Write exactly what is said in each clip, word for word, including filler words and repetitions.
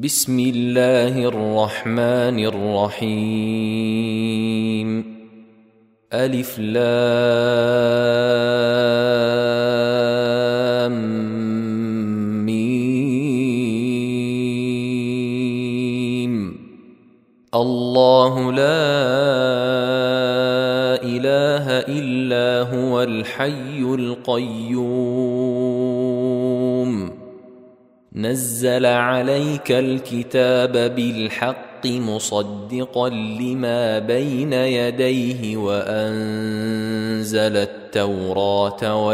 بسم الله الرحمن الرحيم. ألف لام ميم. الله لا إله إلا هو الحي القيوم. نزل عليك الكتاب بالحق مصدقا لما بين يديه وأنزل التوراة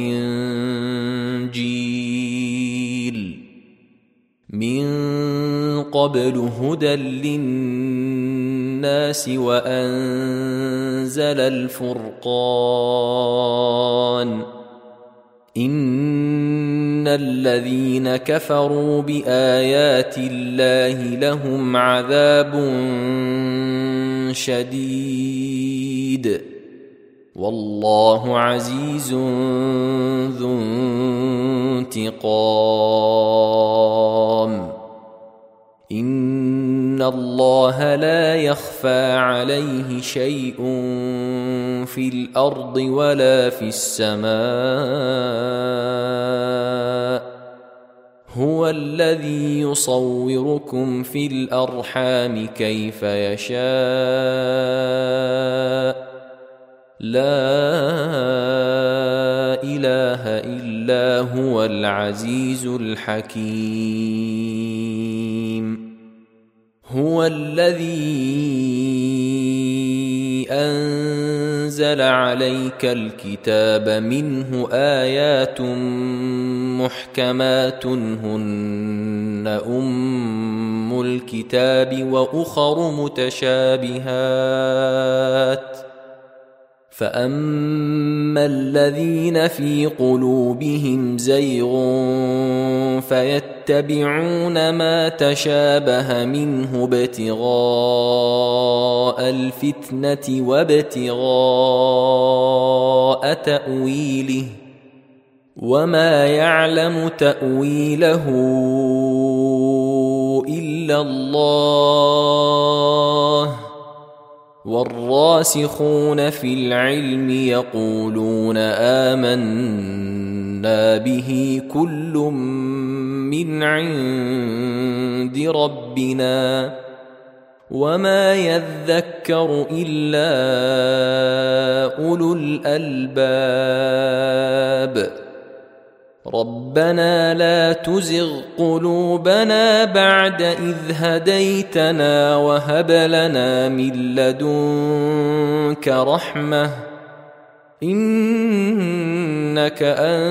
والإنجيل من قبل هدى للناس وأنزل الفرقان. إن الذين كفروا بآيات الله لهم عذاب شديد والله عزيز ذو انتقام. إن الله لا يخفى عليه شيء في الأرض ولا في السماء. هو الذي يصوركم في الأرحام كيف يشاء. لا إله إلا هو العزيز الحكيم. هو الذي أنزل عليك الكتاب منه آيات محكمات هن أم الكتاب وأخر متشابهات. فأما الذين في قلوبهم زيغ فيتبعون ما تشابه منه ابتغاء الفتنة وابتغاء تأويله وما يعلم تأويله إلا الله. والراسخون في العلم يقولون آمنا به كل من عند ربنا وما يذكر إلا أولو الألباب. ربنا لا تزغ قلوبنا بعد إذ هديتنا وهب لنا من لدنك رحمة إنك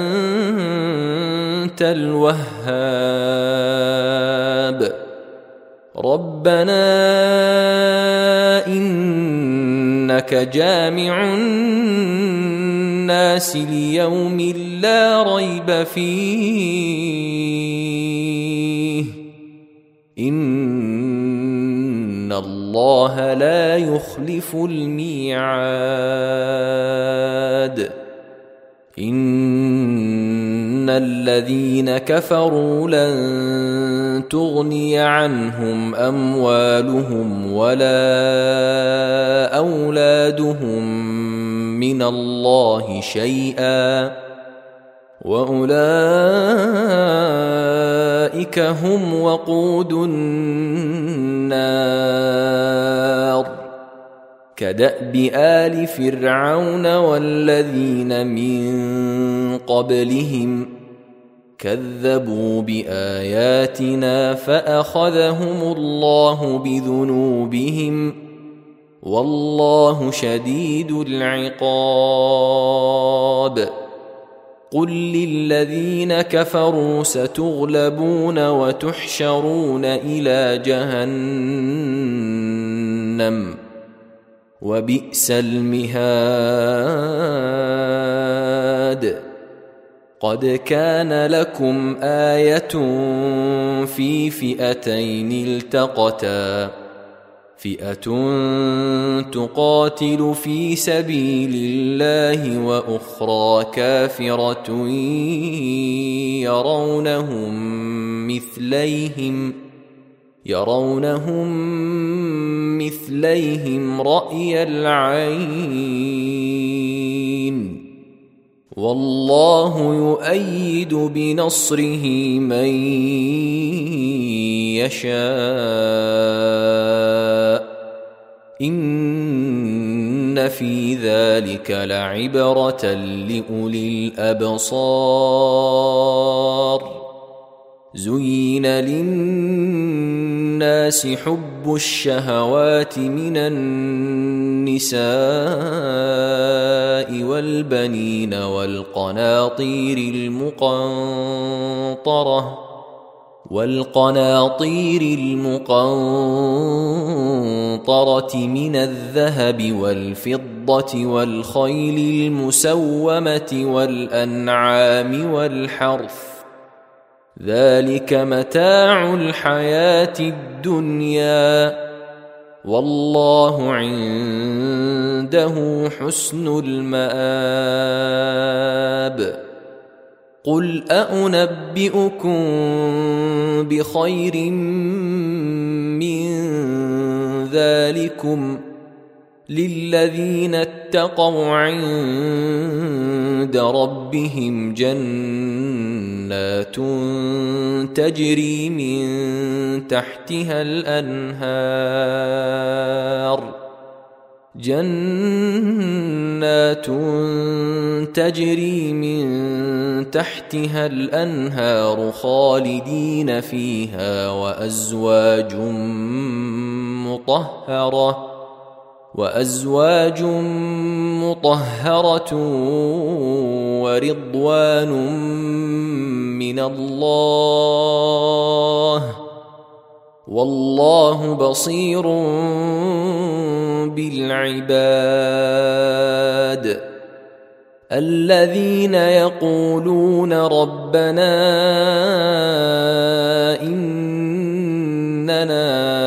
أنت الوهاب. ربنا إنك جامع الناس ليوم لا ريب فيه إن الله لا يخلف الميعاد. إن الذين كفروا لن تغني عنهم أموالهم ولا أولادهم من الله شيئا وأولئك هم وقود النار. كدأب آل فرعون والذين من قبلهم كذبوا بآياتنا فأخذهم الله بذنوبهم والله شديد العقاب. قل للذين كفروا ستغلبون وتحشرون إلى جهنم وبئس المهاد. قد كان لكم آية في فئتين التقتا فئة تقاتل في سبيل الله وأخرى كافرة يرونهم مثليهم يرونهم مثليهم رأي العين والله يؤيد بنصره من يشاء إن في ذلك لعبرة لأولي الأبصار زين للناس حب الشهوات من النساء والبنين والقناطير المقنطرة والقناطير المقنطرة من الذهب والفضة والخيل المسومة والأنعام والحرث ذلك متاع الحياة الدنيا والله عنده حسن المآب قل أأنبئكم بخير من ذلكم للذين اتقوا عند ربهم جنات تجري من تحتها الأنهار جنات تجري من تحتها الأنهار خالدين فيها وأزواج مطهرة وأزواج مطهرة ورضوان من الله والله بصير بالعباد الذين يقولون ربنا إننا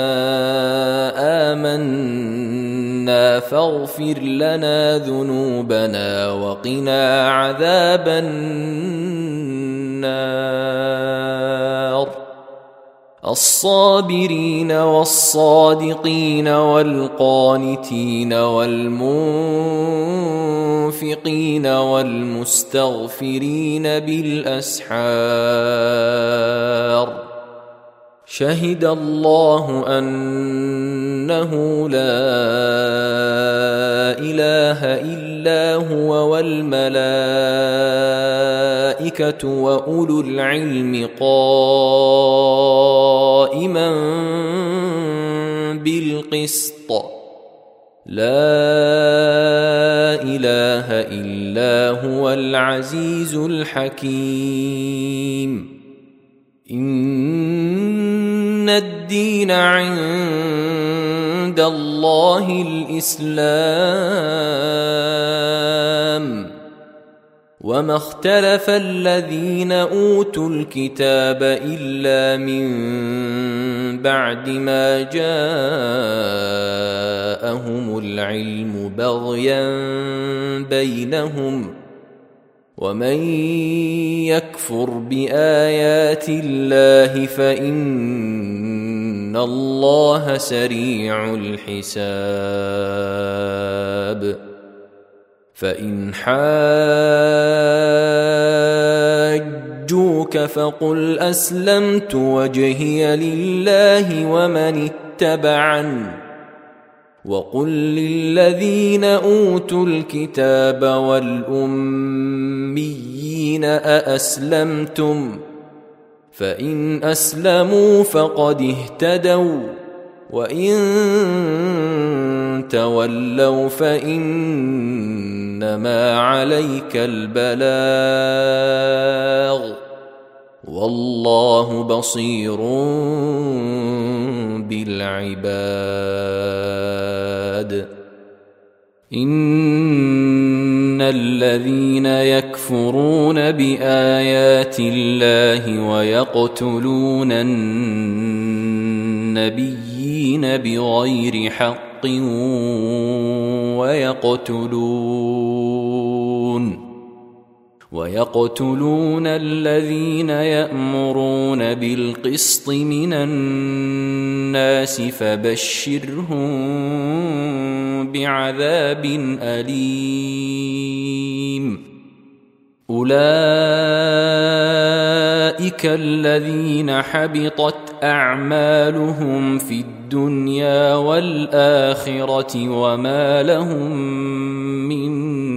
آمنا فاغفر لنا ذنوبنا وقنا عذاب النار الصابرين والصادقين والقانتين والمنفقين والمستغفرين بالأسحار شهد الله أنه لا إله إلا هو والملائكة وأولو العلم قائما بالقسط لا إله إلا هو العزيز الحكيم إن الدين عند الله الإسلام وما اختلف الذين أوتوا الكتاب إلا من بعد ما جاءهم العلم بغيا بينهم ومن يكفر بآيات الله فإن الله سريع الحساب فإن حاجوك فقل أسلمت وجهي لله ومن اتبعني وقل للذين أوتوا الكتاب والأميين أأسلمتم فإن أسلموا فقد اهتدوا وإن تولوا فإنما عليك البلاغ والله بصير بالعباد إن الذين يكفرون بآيات الله ويقتلون النبيين بغير حق ويقتلون ويقتلون الذين يأمرون بالقسط من الناس الناس فبشرهم بعذاب أليم أولئك الذين حبطت أعمالهم في الدنيا والآخرة وما لهم من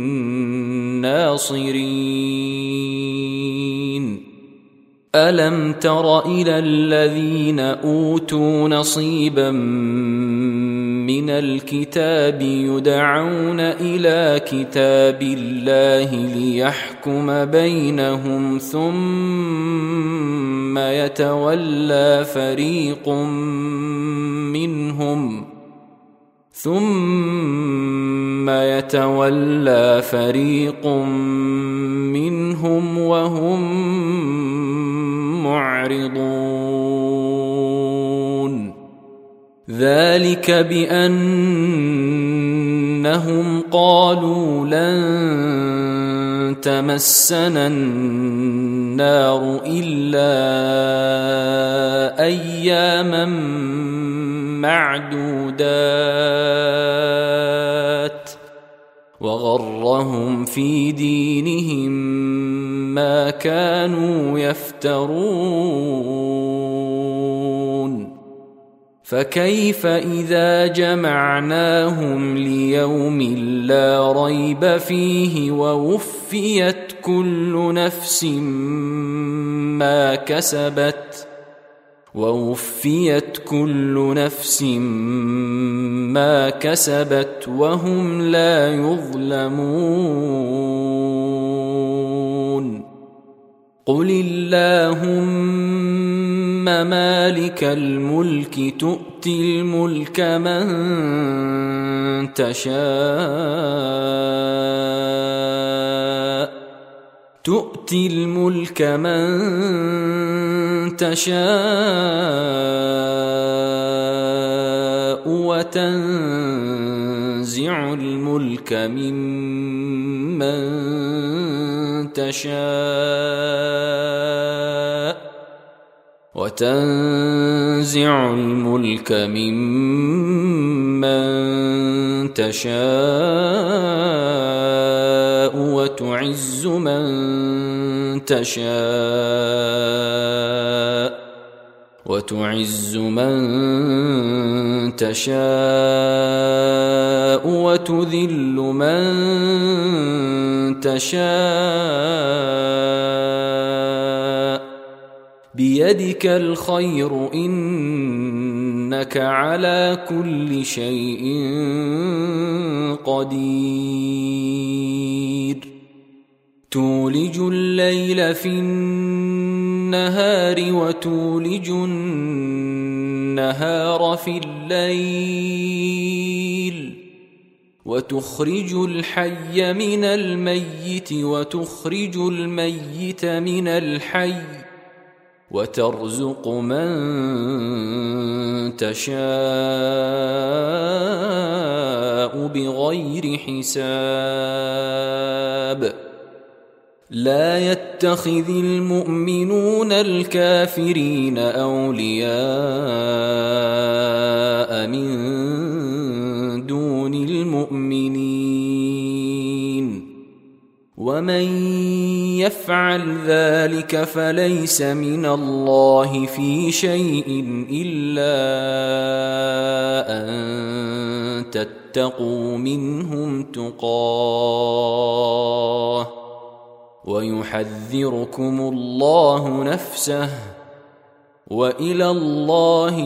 ناصرين ألم تر إلى الذين أوتوا نصيبا من الكتاب يدعون إلى كتاب الله ليحكم بينهم ثم يتولى فريق منهم ثم يتولى فريق منهم وهم معرضون ذلك بأنهم قالوا لن تمسنا النار إلا أياما معدودات وغرهم في دينهم ما كانوا يفترون فكيف إذا جمعناهم ليوم لا ريب فيه ووفيت كل نفس ما كسبت ووفيت كل نفس ما كسبت وهم لا يظلمون قل اللهم مالك الملك تؤتي الملك من تشاء تؤتي الملك من تشاء وتنزع الملك ممن تشاء وتنزع الملك ممن تشاء وتعز من تشاء وتعز من تشاء وتذل من تشاء بيدك الخير إنك على كل شيء قدير تولج الليل في النهار وتولج النهار في الليل وتخرج الحي من الميت وتخرج الميت من الحي وترزق من تشاء بغير حساب لا يتخذ المؤمنون الكافرين أولياء من دون المؤمنين ومن يفعل ذلك فليس من الله في شيء إلا أن تتقوا منهم تقاه ويحذركم الله نفسه وإلى الله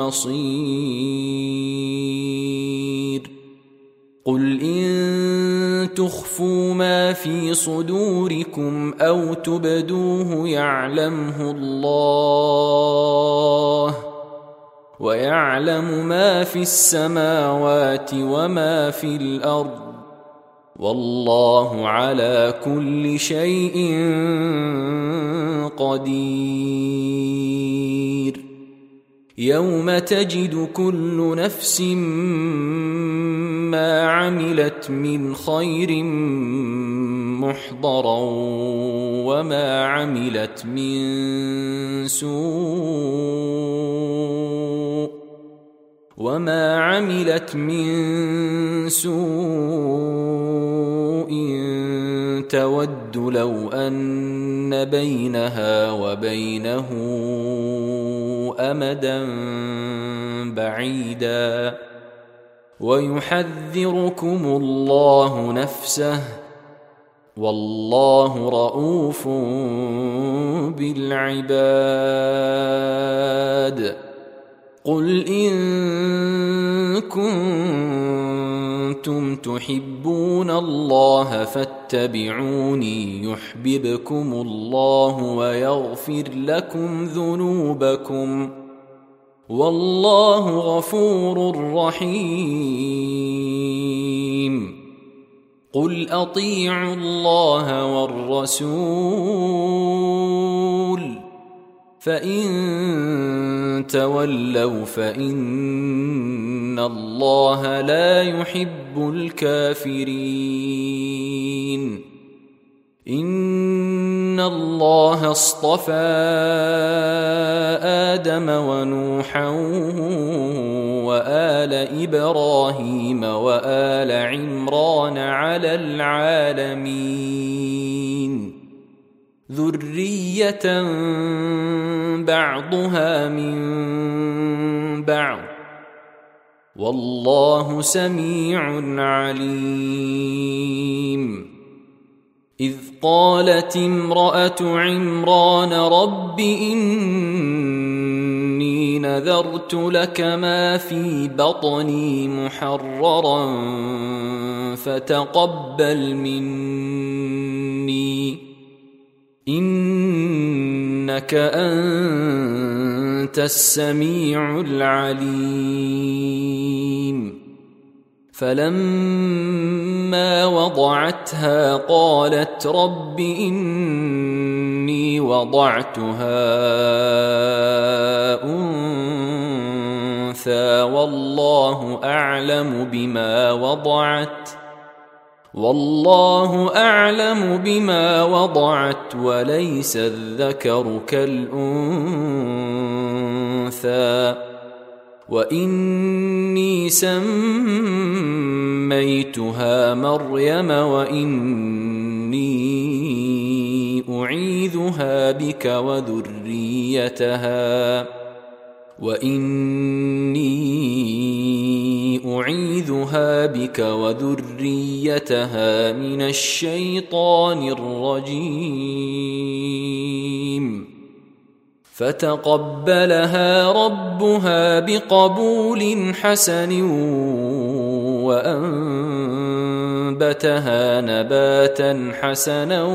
المصير قل إن تخفوا ما في صدوركم أو تبدوه يعلمه الله ويعلم ما في السماوات وما في الأرض والله على كل شيء قدير يوم تجد كل نفس ما عملت من خير محضرا وما عملت من سوء وما عملت من سوء تود لو أن بينها وبينه أمدا بعيدا ويحذركم الله نفسه والله رءوف بالعباد قل إن كنتم تحبون الله فاتبعوني يحببكم الله ويغفر لكم ذنوبكم والله غفور رحيم قل أطيعوا الله والرسول فإن تولوا فإن الله لا يحب الكافرين إن الله اصطفى آدم ونوحا وآل إبراهيم وآل عمران على العالمين ذرية بعضها من بعض والله سميع عليم إذ قالت امرأة عمران رب إني نذرت لك ما في بطني محررا فتقبل مني إنك أنت السميع العليم فلما وضعتها قالت رب إني وضعتها أنثى والله أعلم بما وضعت والله أعلم بما وضعت وليس الذكر كالأنثى وإني سميتها مريم وإني أعيذها بك وذريتها وإني أعيذها بك وذريتها من الشيطان الرجيم فتقبلها ربها بقبول حسن وأنبتها نباتا حسنا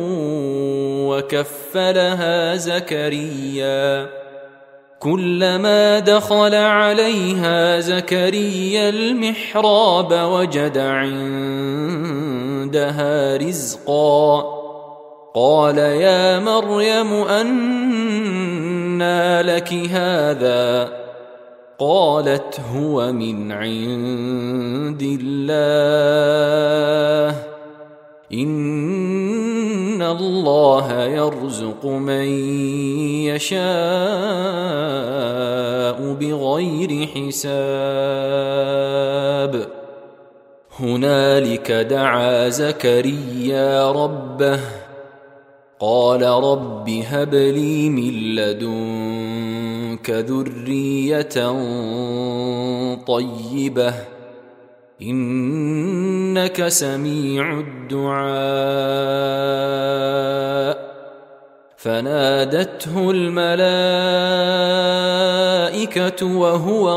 وكفلها زكريا كلما دخل عليها زكريا المحراب وجد عندها رزقا قال يا مريم أنى لك هذا قالت هو من عند الله إن الله يرزق من يشاء بغير حساب هنالك دعا زكريا ربه قال رب هب لي من لدنك ذرية طيبة إنك سميع الدعاء فنادته الملائكة وهو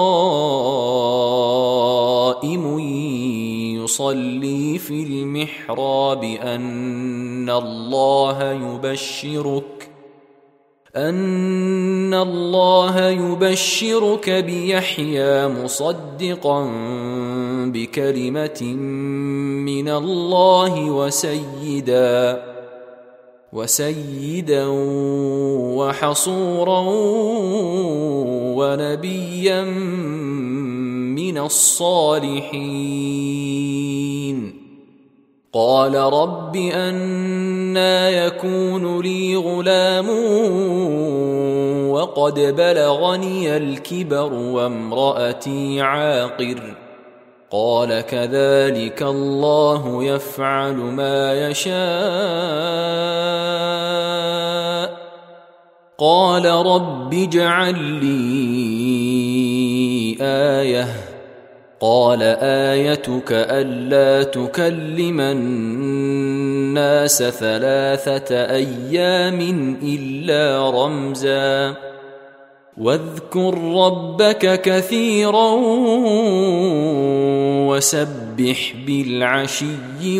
قائم يصلي في المحراب أن الله يبشرك أن الله يبشرك بيحيى مصدقا بكلمة من الله وسيدا وسيدا وحصورا ونبيا من الصالحين قال رب أنى يكون لي غلام وقد بلغني الكبر وامرأتي عاقر قال كذلك الله يفعل ما يشاء قال رب اجعل لي آية قال آيتك ألا تكلم الناس ثلاثة أيام إلا رمزا واذكر ربك كثيرا وسبح بالعشي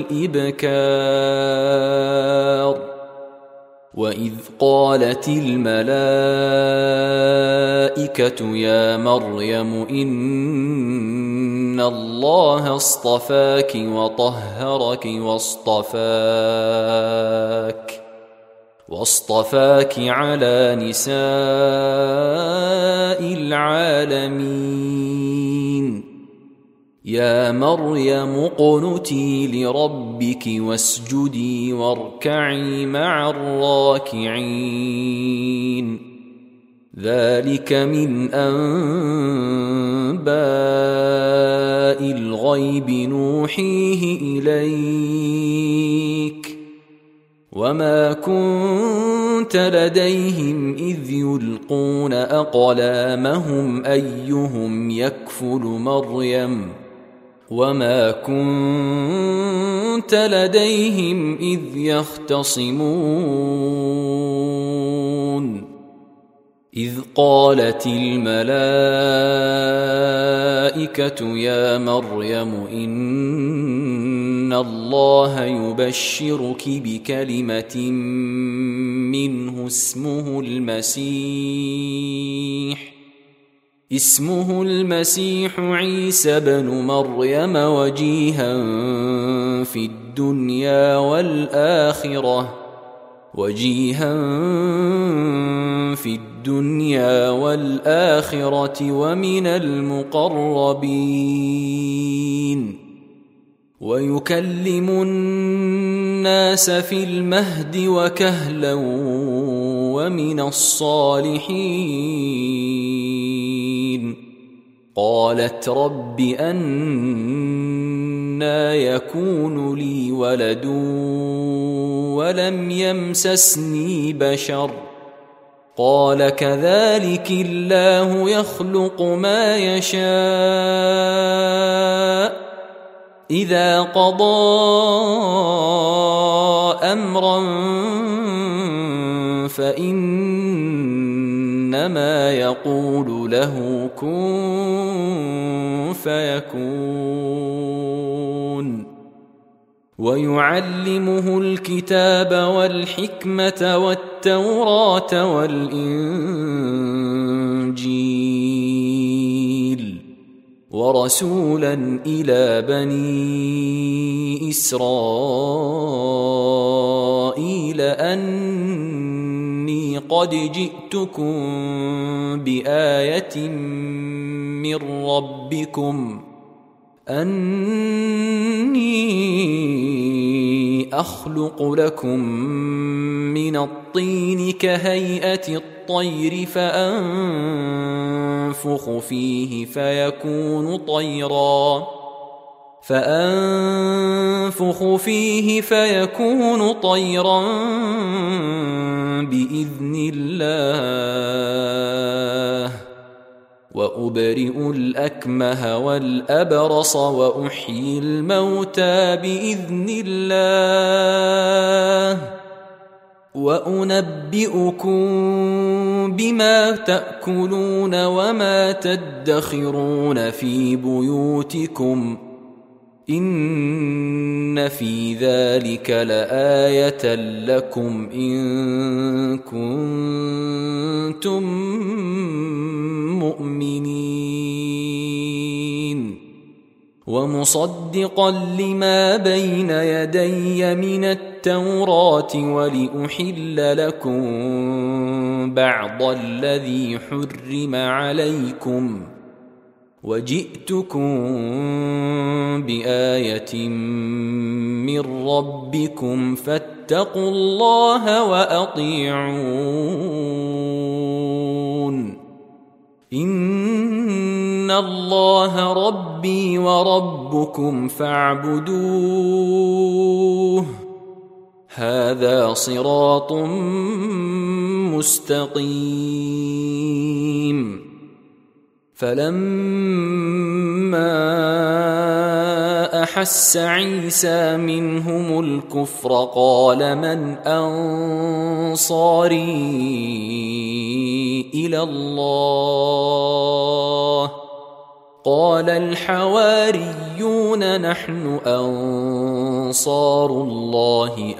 والإبكار وإذ قالت الملائكة يا مريم إن الله اصطفاك وطهرك واصطفاك واصطفاك على نساء العالمين يا مريم اقنتي لربك واسجدي واركعي مع الراكعين ذلك من أنباء الغيب نوحيه إليك وما كنت لديهم إذ يلقون أقلامهم أيهم يكفل مريم وما كنت لديهم إذ يختصمون إذ قالت الملائكة يا مريم إن الله يبشرك بكلمة منه اسمه المسيح اسمه المسيح عيسى بن مريم وجيها في الدنيا والآخرة وجيها في الدنيا والآخرة ومن المقربين ويكلم الناس في المهد وكهلا ومن الصالحين قالت رب أنى يكون لي ولد ولم يمسسني بشر قال كذلك الله يخلق ما يشاء إذا قضى أمرا فإنما يقول له كن فيكون ويعلمه الكتاب والحكمة والتوراة والإنجيل ورسولا إلى بني إسرائيل أني قد جئتكم بآية من ربكم أني أخلق لكم من الطين كهيئة الطير فأنفخ فيه فيكون طيرا فأنفخ فيه فيكون طيرا بإذن الله وأبرئ الأكمه والأبرص وأحيي الموتى بإذن الله وأنبئكم بما تأكلون وما تدخرون في بيوتكم إن في ذلك لآية لكم إن كنتم مؤمنين ومصدقا لما بين يدي من التوراة ولأحل لكم بعض الذي حرم عليكم وجئتكم بآية من ربكم فاتقوا الله وأطيعون إن الله ربي وربكم فاعبدوه هذا صراط مستقيم فلما أحس عيسى منهم الكفر قال من أنصاري إلى الله قال الحواريون نحن أنصار الله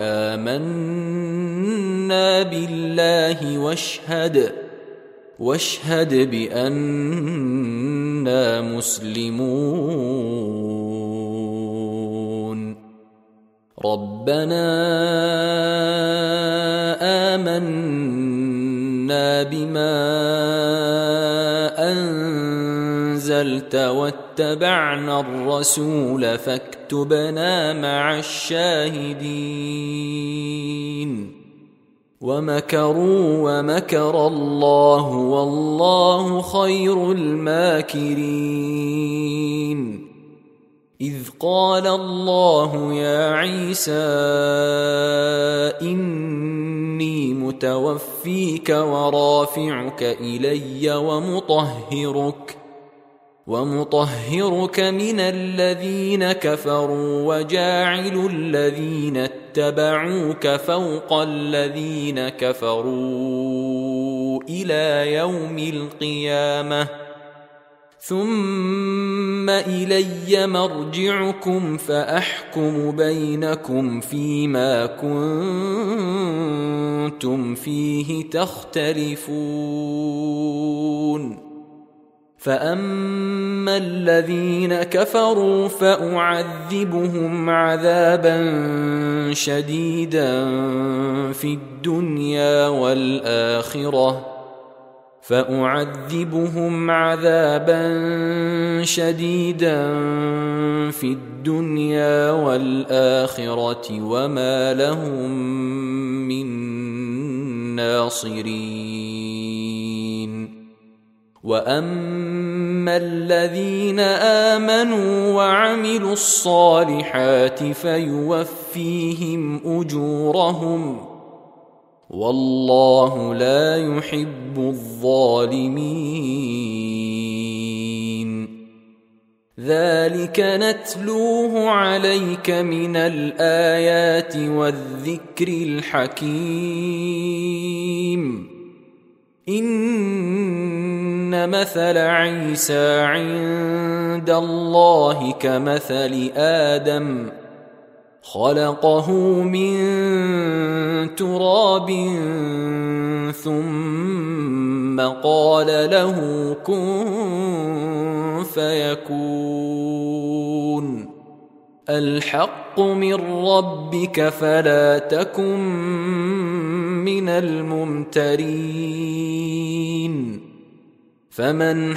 آمنا بالله واشهد واشهد بأننا مسلمون ربنا آمنا بما أنزلت واتبعنا الرسول فاكتبنا مع الشاهدين ومكروا ومكر الله والله خير الماكرين إذ قال الله يا عيسى إني متوفيك ورافعك إلي ومطهرك ومطهرك من الذين كفروا وجاعل الذين اتبعوك فوق الذين كفروا إلى يوم القيامة ثم إلي مرجعكم فأحكم بينكم فيما كنتم فيه تختلفون فأما الذين كفروا فأعذبهم عذابا شديدا في الدنيا والآخرة فأعذبهم عذابا شديدا في الدنيا والآخرة وما لهم من ناصرين وأما الذين آمنوا وعملوا الصالحات فيوفيهم أجورهم والله لا يحب الظالمين ذلك نتلوه عليك من الآيات والذكر الحكيم إن مثل عيسى عند الله كمثل آدم خلقه من تراب ثم قال له كن فيكون الحق من ربك فلا تكن من الممترين فمن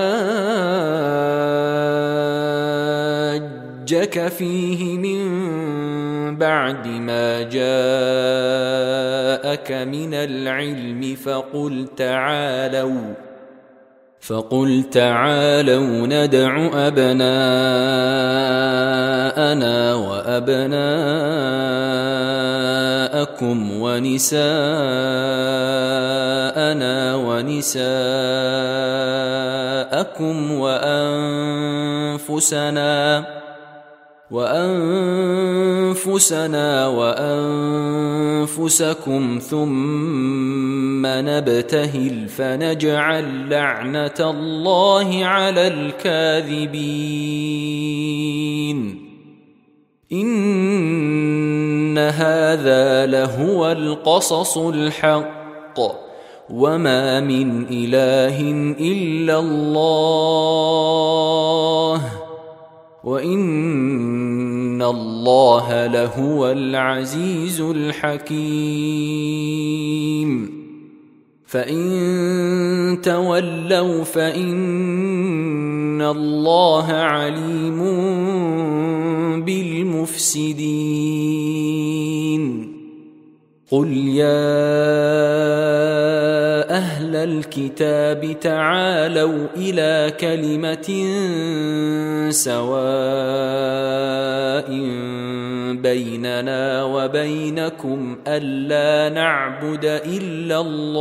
حاجك فيه من بعد ما جاءك من العلم فقل تعالوا فقل تعالوا ندع أبناءنا وأبناءكم ونساءنا ونساءكم وأنفسنا وأنفسنا وأنفسكم ثم نبتهل فنجعل لعنة الله على الكاذبين إن هذا لهو القصص الحق وما من إله إلا الله وإن الله لهو العزيز الحكيم فإن تولوا فإن إن الله عليم بالمفسدين قل يا أهل الكتاب تعالوا إلى كلمة سواء بيننا وبينكم ألا نعبد إلا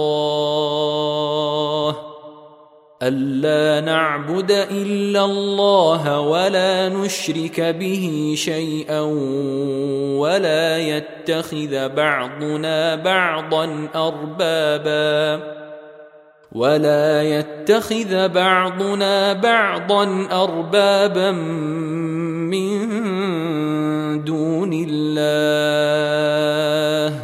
الله ألا نعبد إلا الله ولا نشرك به شيئا ولا يتخذ بعضنا بعضا أربابا ولا يتخذ بعضنا بعضا أربابا من دون الله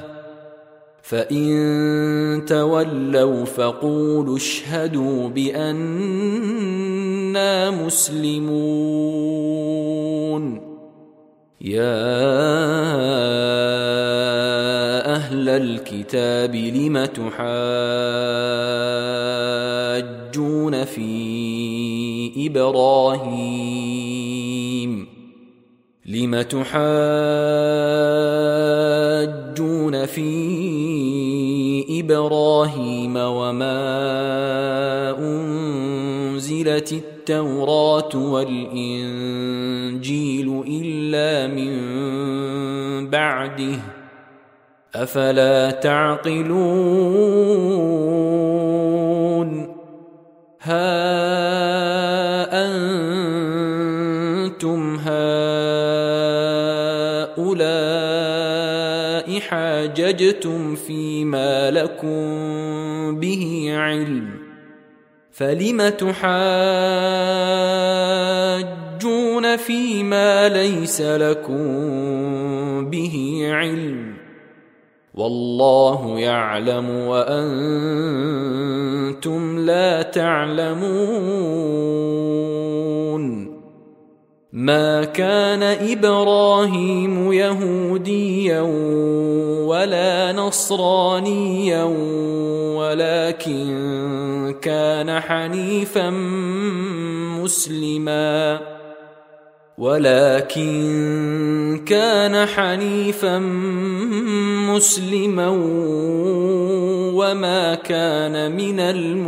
فإن تولوا فقولوا اشهدوا بأننا مسلمون يا أهل الكتاب لم تحاجون في إبراهيم لم تحاجون في إبراهيم وما أنزلت التوراة والإنجيل إلا من بعده أفلا تعقلون ها أنتم هؤلاء حاججتم فيما لكم به علم فلم تحاجون فيما ليس لكم به علم والله يعلم وأنتم لا تعلمون ما كان إبراهيم يهوديا ولا نصرانيا ولكن كان حنيفا مسلما ولكن كان حنيفا مسلما وما كان من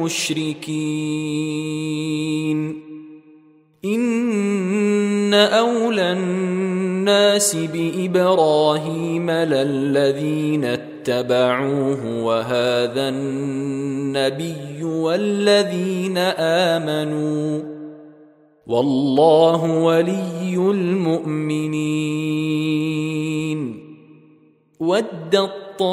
المشركين إن أولى الناس بإبراهيم للذين اتبعوه وهذا النبي والذين آمنوا والله ولي المؤمنين ودت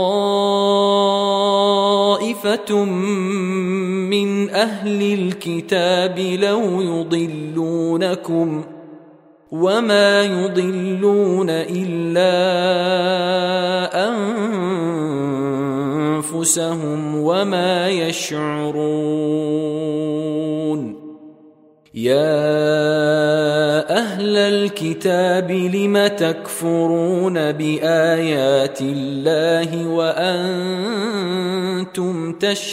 طائفة من أهل الكتاب لو يضلونكم وما يضلون إلا أنفسهم وما يشعرون يا أهل الكتاب لم تكفرون بآيات الله وأنتم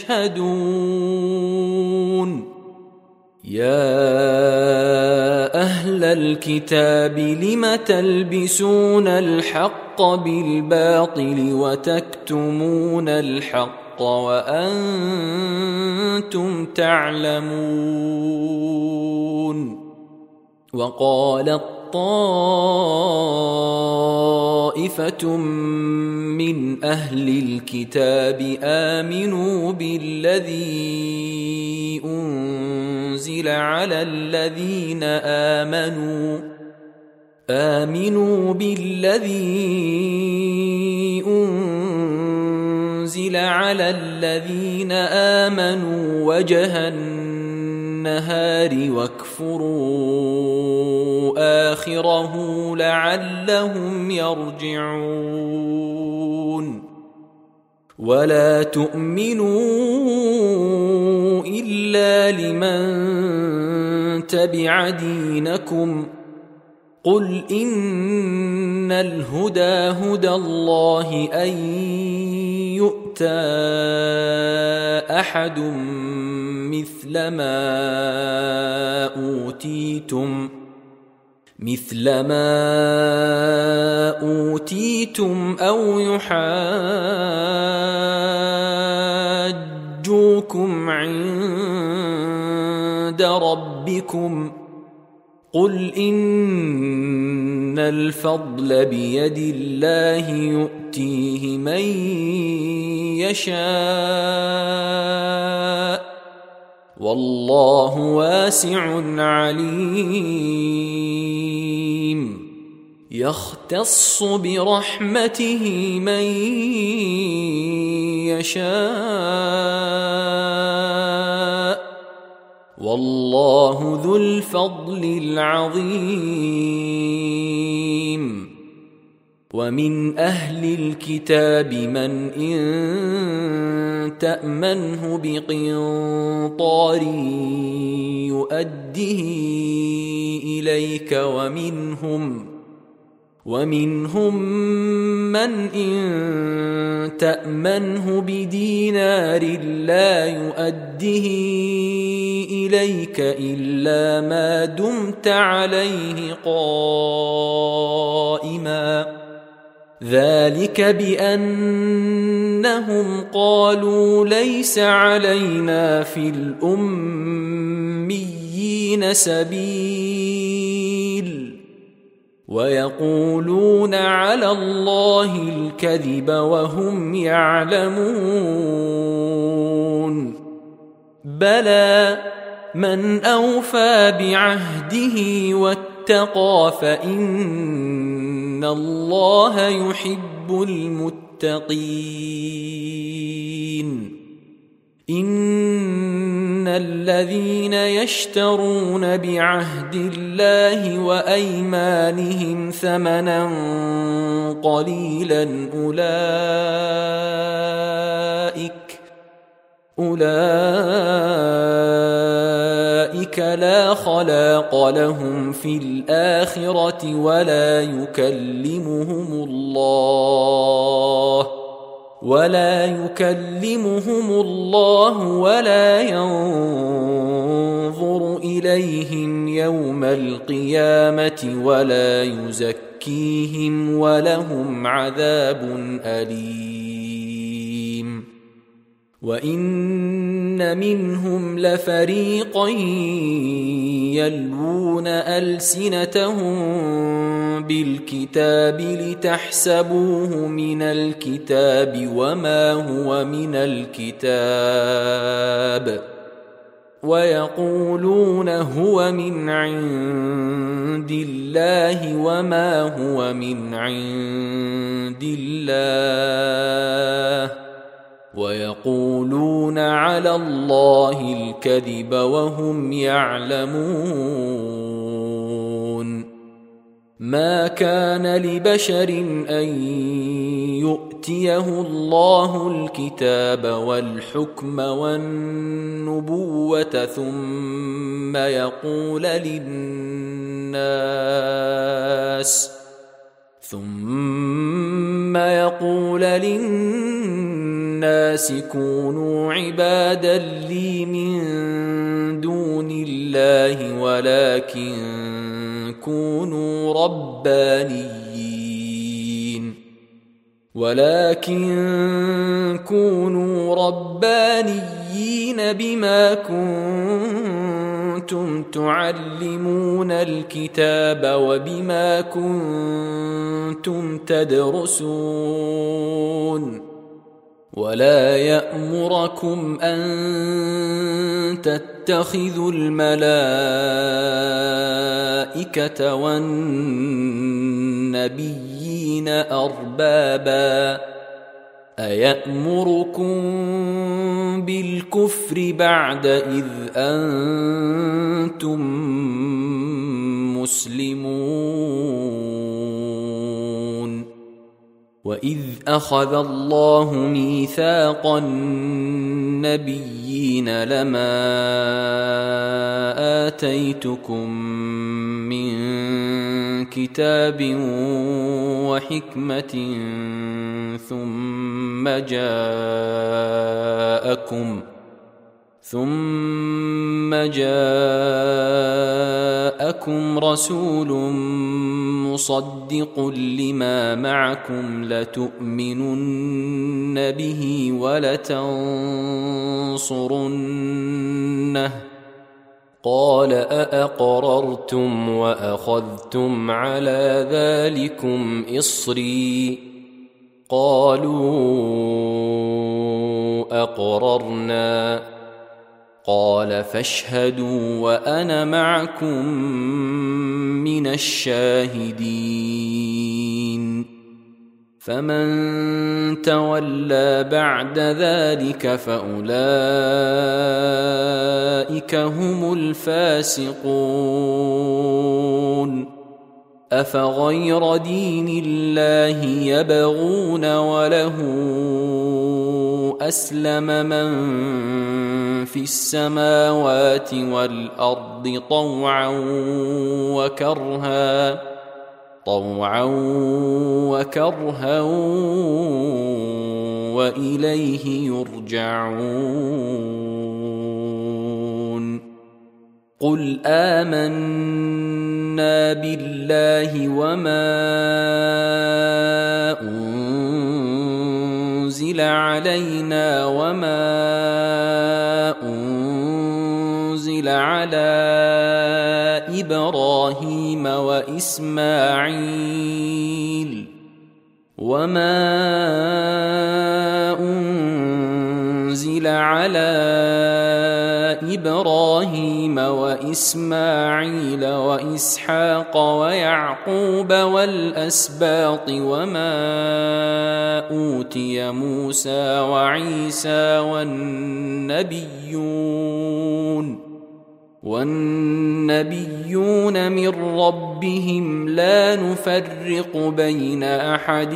تشهدون يا أهل الكتاب لم تلبسون الحق بالباطل وتكتمون الحق وأنتم تعلمون وقالت طائفة من أهل الكتاب آمنوا بالذي أنزل على الذين آمنوا آمنوا بالذي أنزل على الذين آمنوا وجه النهار واكفروا آخره لعلهم يرجعون ولا تؤمنوا إلا لمن تبع دينكم قل إن الهدى هدى الله أن يؤتى أحد مثل ما أوتيتم مثل ما أوتيتم أو يحاجوكم عند ربكم قل إن الفضل بيد الله يؤتيه من يشاء والله واسع عليم يختص برحمته من يشاء والله ذو الفضل العظيم ومن أهل الكتاب من إن تأمنه بقنطار يؤده إليك ومنهم ومنهم من إن تأمنه بدينار لا يؤده إليك إلا ما دمت عليه قائما ذلك بأنهم قالوا ليس علينا في الأميين سبيل ويقولون على الله الكذب وهم يعلمون بلى من أوفى بعهده واتقى فإن الله يحب المتقين إن الذين يشترون بعهد الله وأيمانهم ثمنا قليلا أولئك أولئك لا خلاق لهم في الآخرة ولا يكلمهم الله ولا يكلمهم الله ولا ينظر إليهم يوم القيامة ولا يزكيهم ولهم عذاب أليم وإن منهم لفريقا يلوون ألسنتهم بالكتاب لتحسبوه من الكتاب وما هو من الكتاب ويقولون هو من عند الله وما هو من عند الله ويقولون على الله الكذب وهم يعلمون ما كان لبشر أن يؤتيه الله الكتاب والحكم والنبوة ثم يقول للناس ثم يقول للناس كونوا عبادا لي من دون الله ولكن كونوا ربانيين ولكن كونوا ربانيين بما كنتم تعلمون الكتاب وبما كنتم تدرسون ولا يأمركم أن تتخذوا الملائكة والنبيين أربابا أيأمركم بالكفر بعد إذ أنتم مسلمون وإذ أخذ الله ميثاق النبيين لما آتيتكم من كتاب وحكمة ثم جاءكم ثم جاءكم رسول مصدق لما معكم لتؤمنن به ولتنصرنه قال أأقررتم وأخذتم على ذلكم إصري قالوا أقررنا قال فاشهدوا وأنا معكم من الشاهدين فمن تولى بعد ذلك فأولئك هم الفاسقون أفغير دين الله يبغون وله أسلم من في السماوات والأرض طوعا وكرها طوعا وكرها وإليه يرجعون قل آمنا بالله وما أنزل علينا وما أنزل على إبراهيم وإسماعيل وما أنزل على إبراهيم وإسماعيل وإسحاق ويعقوب والأسباط وما أوتي موسى وعيسى والنبيون والنبيون من ربهم لا نفرق بين أحد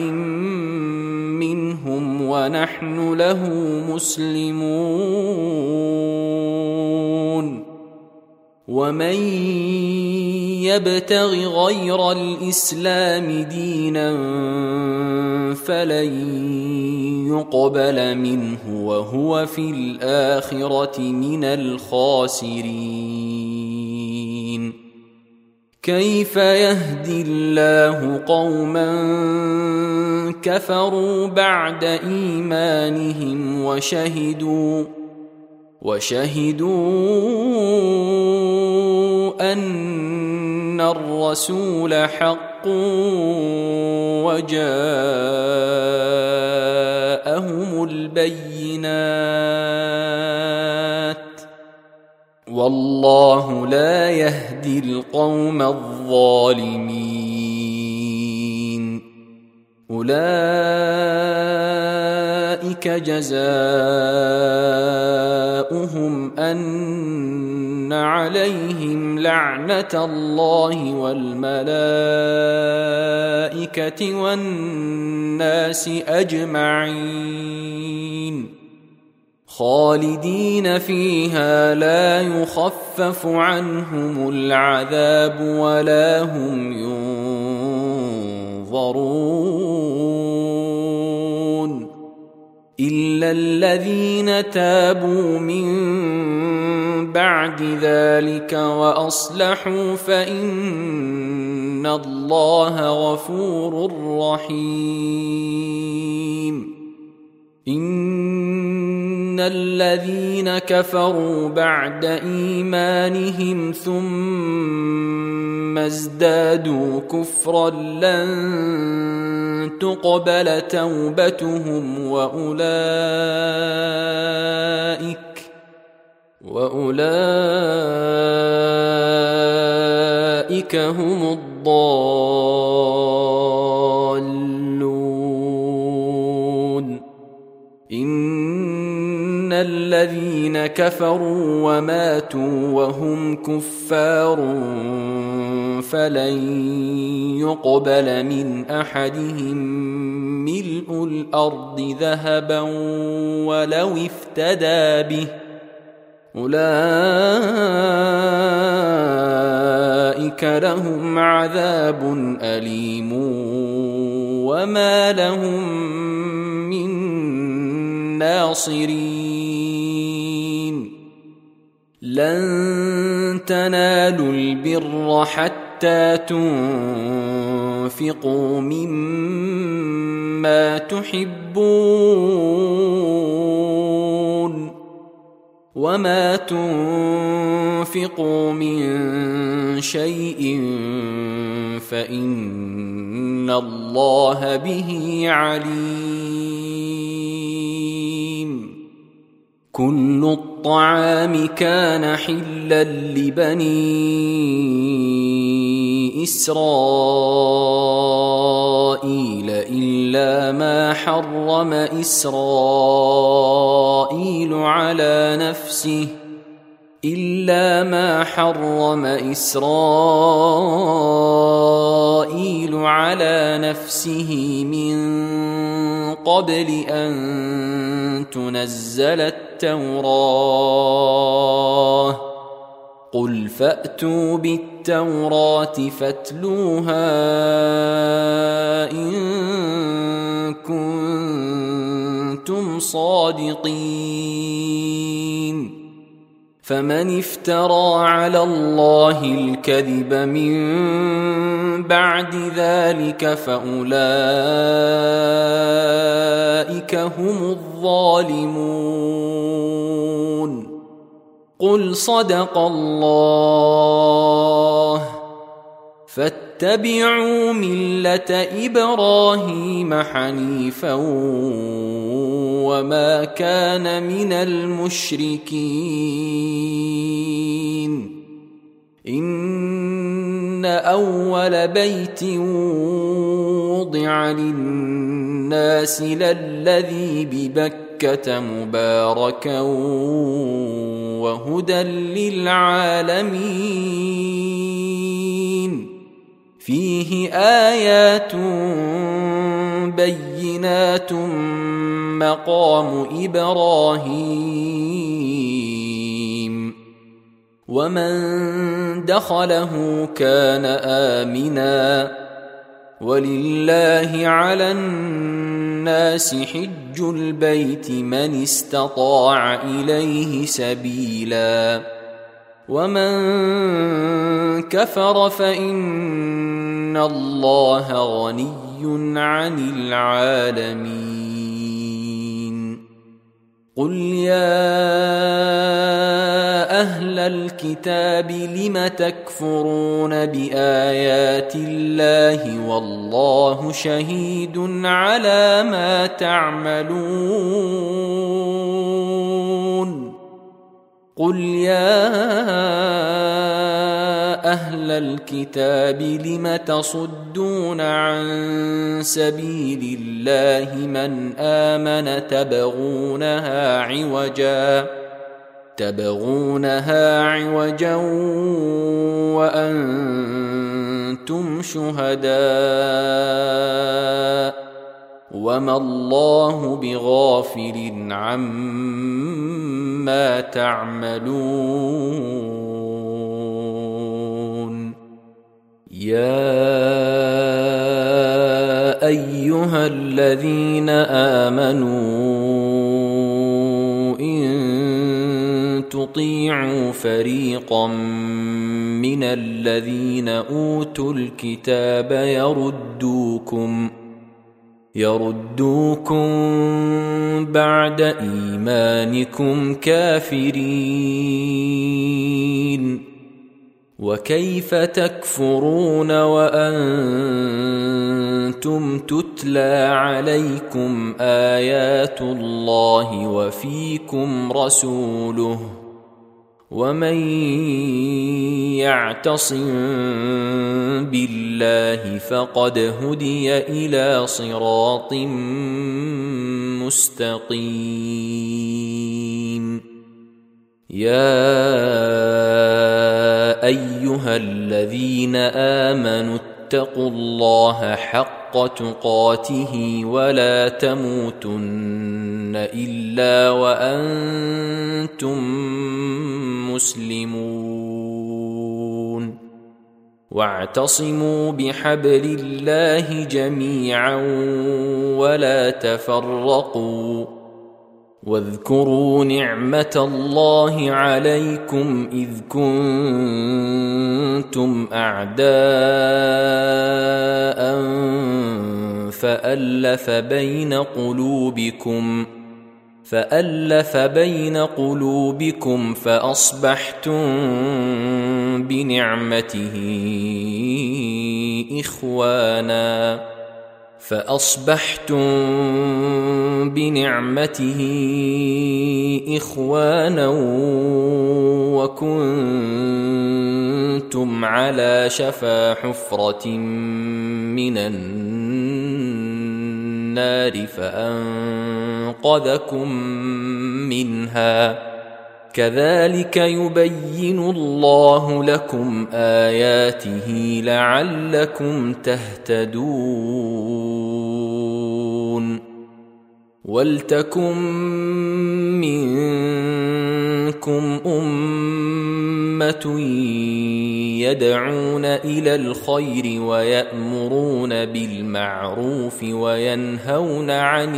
منهم ونحن له مسلمون ومن يبتغ غير الإسلام دينا فلن يقبل منه وهو في الآخرة من الخاسرين كيف يهدي الله قوما كفروا بعد إيمانهم وشهدوا وشهدوا أن الرسول حق وجاءهم البينات والله لا يهدي القوم الظالمين أولئك جزاؤهم أن عليهم لعنة الله والملائكة والناس أجمعين خالدين فيها لا يخفف عنهم العذاب ولا هم ينظرون إلا الذين تابوا من بعد ذلك وأصلحوا فإن الله غفور رحيم إن الذين كفروا بعد إيمانهم ثم ازدادوا كفرا لن تقبل توبتهم وأولئك وأولئك هم الضالون إن الذين كفروا وماتوا وهم كفار فلن يقبل من أحدهم ملء الأرض ذهبا ولو افتدى به أولئك أولئك لهم عذاب أليم وما لهم من ناصرين لن تنالوا البر حتى تنفقوا مما تحبون وما تنفقوا من شيء فإن الله به عليم كل الطعام كان حلا لبني إسرائيل إلا ما حرم إسرائيل على نفسه إلا ما حرم إسرائيل على نفسه من قبل أن تنزل التوراة قل فأتوا بالتوراة فاتلوها إن كنتم صادقين فمن افترى على الله الكذب من بعد ذلك فأولئك هم الظالمون قل صدق الله فاتبعوا ملة إبراهيم حنيفا وما كان من المشركين إن أول بيت وضع للناس للذي ببكة مباركا وهدى للعالمين فيه آيات بينات مقام إبراهيم ومن دخله كان آمنا ولله على الناس حج البيت من استطاع إليه سبيلا ومن كفر فإن الله غني عن العالمين قل يا أهل الكتاب لم تكفرون بآيات الله والله شهيد على ما تعملون قل يا أهل الكتاب لم تصدون عن سبيل الله من آمن تبغونها عوجا تبغونها عوجا وأنتم شهداء وما الله بغافل عما تعملون يا أيها الذين آمنوا إن تطيعوا فريقا من الذين أوتوا الكتاب يردوكم يردوكم بعد إيمانكم كافرين وكيف تكفرون وأنتم تتلى عليكم آيات الله وفيكم رسوله ومن يعتصم بالله فقد هدي إلى صراط مستقيم يا أيها الذين آمنوا اتقوا الله حق تقاته ولا تموتن إلا وأنتم مسلمون واعتصموا بحبل الله جميعا ولا تفرقوا واذكروا نعمة الله عليكم إذ كنتم أعداء فألف بين قلوبكم فألف بين قلوبكم فأصبحتم بنعمته إخوانا فأصبحتم بنعمته إخوانا وكنتم على شفا حفرة من النار فأنقذكم منها كذلك يبين الله لكم آياته لعلكم تهتدون ولتكن منكم أمة يدعون إلى الخير ويأمرون بالمعروف وينهون عن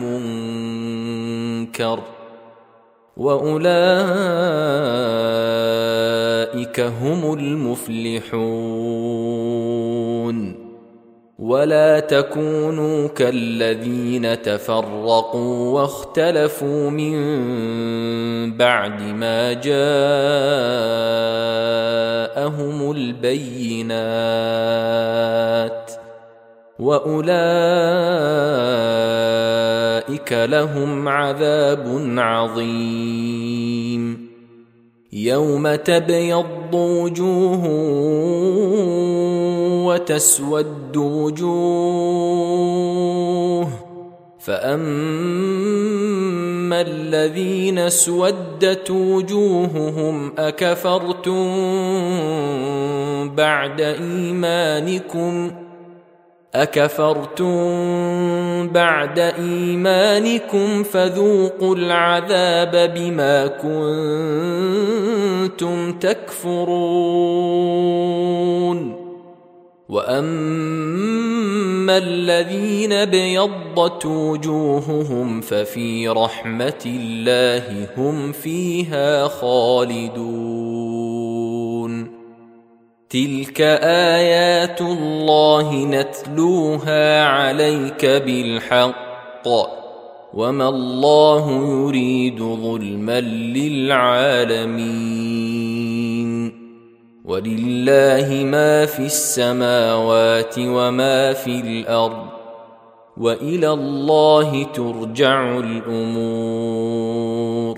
المنكر وأولئك هم المفلحون ولا تكونوا كالذين تفرقوا واختلفوا من بعد ما جاءهم البينات وأولئك لهم عذاب عظيم يوم تبيض وجوه وتسود وجوه فأما الذين اسودت وجوههم أكفرتم بعد إيمانكم أكفرتم بعد إيمانكم فذوقوا العذاب بما كنتم تكفرون وأما الذين ابيضت وجوههم ففي رحمة الله هم فيها خالدون تلك آيات الله نتلوها عليك بالحق وما الله يريد ظلما للعالمين ولله ما في السماوات وما في الأرض وإلى الله ترجع الأمور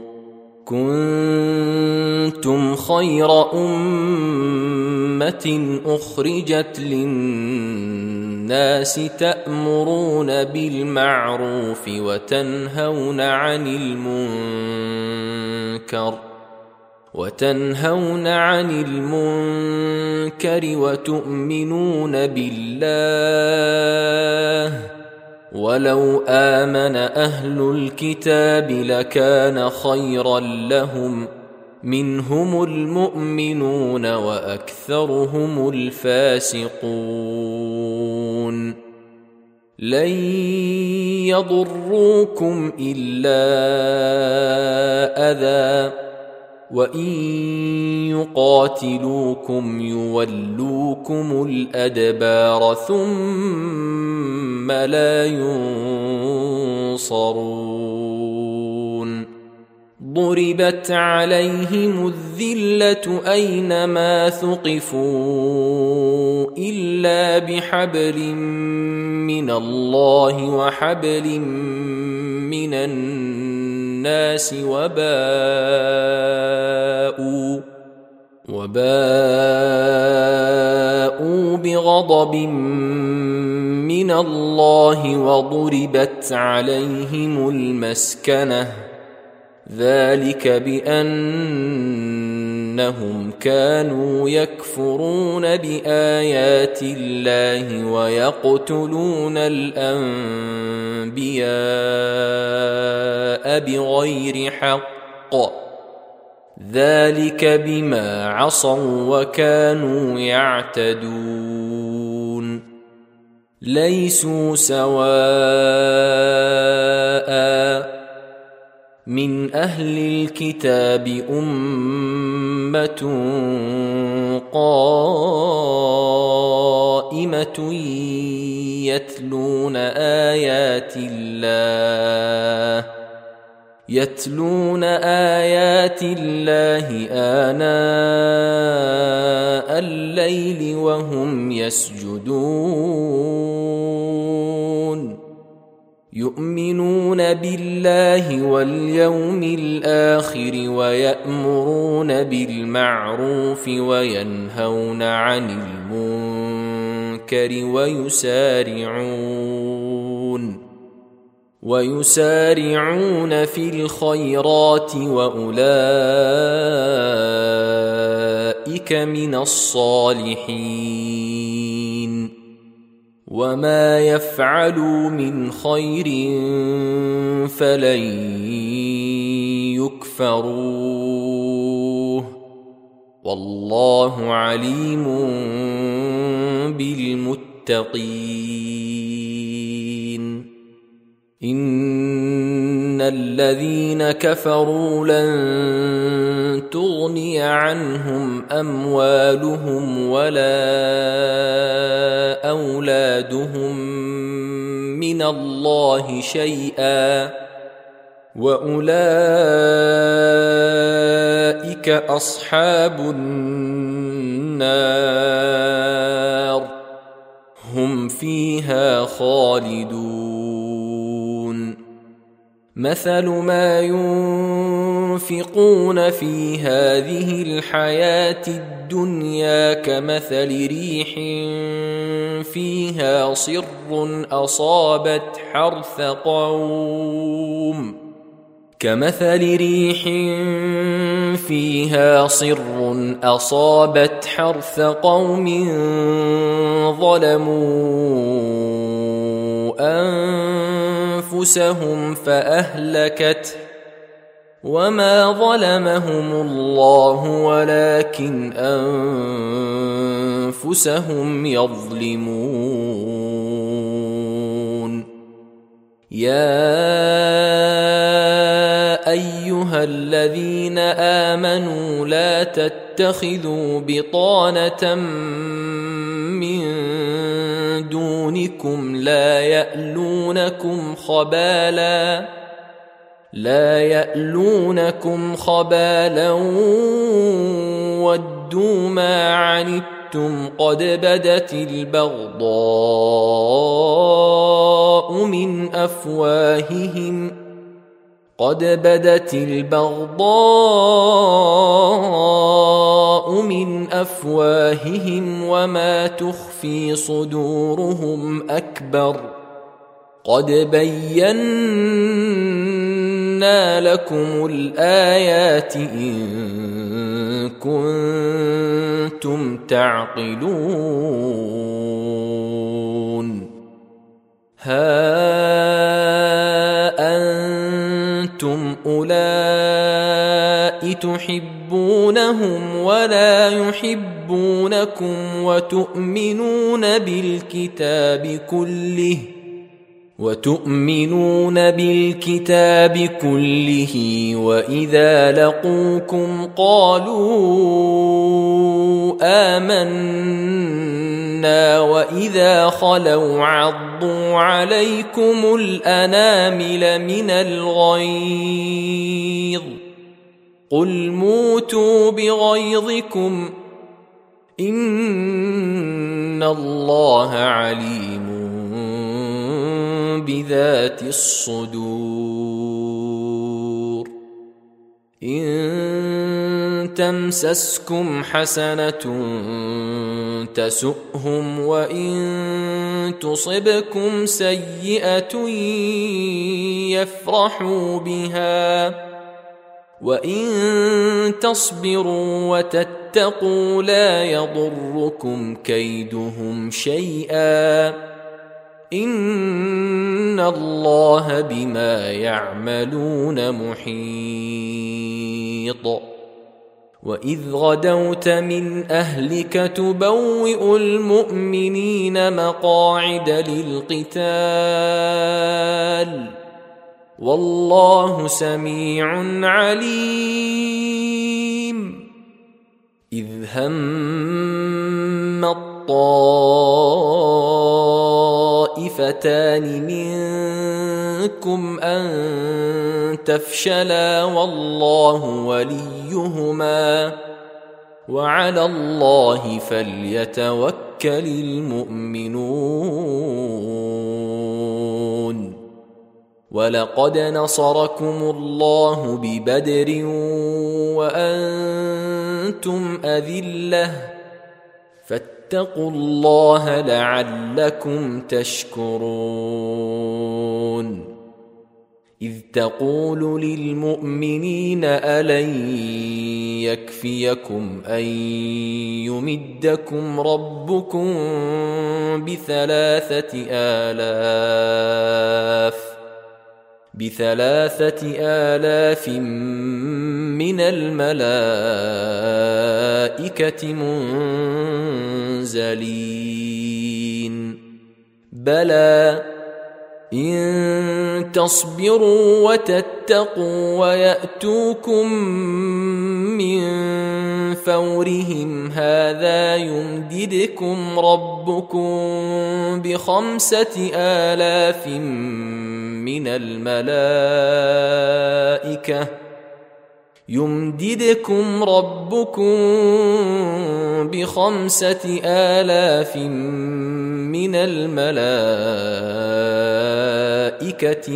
كنتم خير أمة أخرجت للناس تأمرون بالمعروف وتنهون عن المنكر وتنهون عن المنكر وتؤمنون بالله ولو آمن أهل الكتاب لكان خيرا لهم منهم المؤمنون وأكثرهم الفاسقون لن يضروكم إلا أذى وإن يقاتلوكم يولوكم الأدبار ثم لا ينصرون ضربت عليهم الذلة أينما ثقفوا إلا بحبل من الله وحبل من الناس وباءوا وباءوا بغضب من الله وضربت عليهم المسكنة ذلك بأنهم كانوا يكفرون بآيات الله ويقتلون الأنبياء بغير حق ذلك بما عصوا وكانوا يعتدون ليسوا سواء من أهل الكتاب أمة قائمة يتلون آيات الله يتلون آيات الله آناء الليل وهم يسجدون يؤمنون بالله واليوم الآخر ويأمرون بالمعروف وينهون عن المنكر ويسارعون ويسارعون في الخيرات وأولئك من الصالحين وما يفعلوا من خير فلن يكفروه والله عليم بالمتقين إن الذين كفروا لن تغني عنهم أموالهم ولا أولادهم من الله شيئا وأولئك أصحاب النار هم فيها خالدون مثل ما ينفقون في هذه الحياة الدنيا كمثل ريح فيها صر أصابت حرث قوم كمثل ريح فيها صر أصابت حرث قوم ظلموا أنفسهم فأهلكته وما ظلمهم الله ولكن أنفسهم يظلمون يا أيها الذين آمنوا لا تتخذوا بطانة من دونكم لا يألونكم خبالا لا يألونكم خبالا ودوا ما عنتم قد بدت البغضاء من أفواههم قد بدت البغضاء من أفواههم وما تخفي صدورهم أكبر قد بينا لكم الآيات إن كنتم تعقلون ها أنتم أولئك تحبونهم ولا يحبونكم وتؤمنون بالكتاب كله وتؤمنون بالكتاب كله وإذا لقوكم قالوا آمنا وإذا خلوا عضوا عليكم الأنامل من الغيظ قل موتوا بغيظكم إن الله عليم بذات الصدور إن تمسسكم حسنة تسؤهم وإن تصبكم سيئة يفرحوا بها وإن تصبروا وتتقوا لا يضركم كيدهم شيئا إن الله بما يعملون محيط وإذ غدوت من أهلك تبوئ المؤمنين مقاعد للقتال والله سميع عليم. إذ هم الطائفتان منكم أن تفشلا والله وليهما وعلى الله فليتوكل المؤمنون. ولقد نصركم الله ببدر وأنتم أذلة فاتقوا الله لعلكم تشكرون. إذ تقول للمؤمنين ألن يكفيكم أن يمدكم ربكم بثلاثة آلاف بثلاثة آلاف من الملائكة منزلين بلى إن تصبروا وتتقوا ويأتوكم من فورهم هذا يمددكم ربكم بخمسة آلاف من الملائكة يمددكم ربكم بخمسة آلاف من الملائكة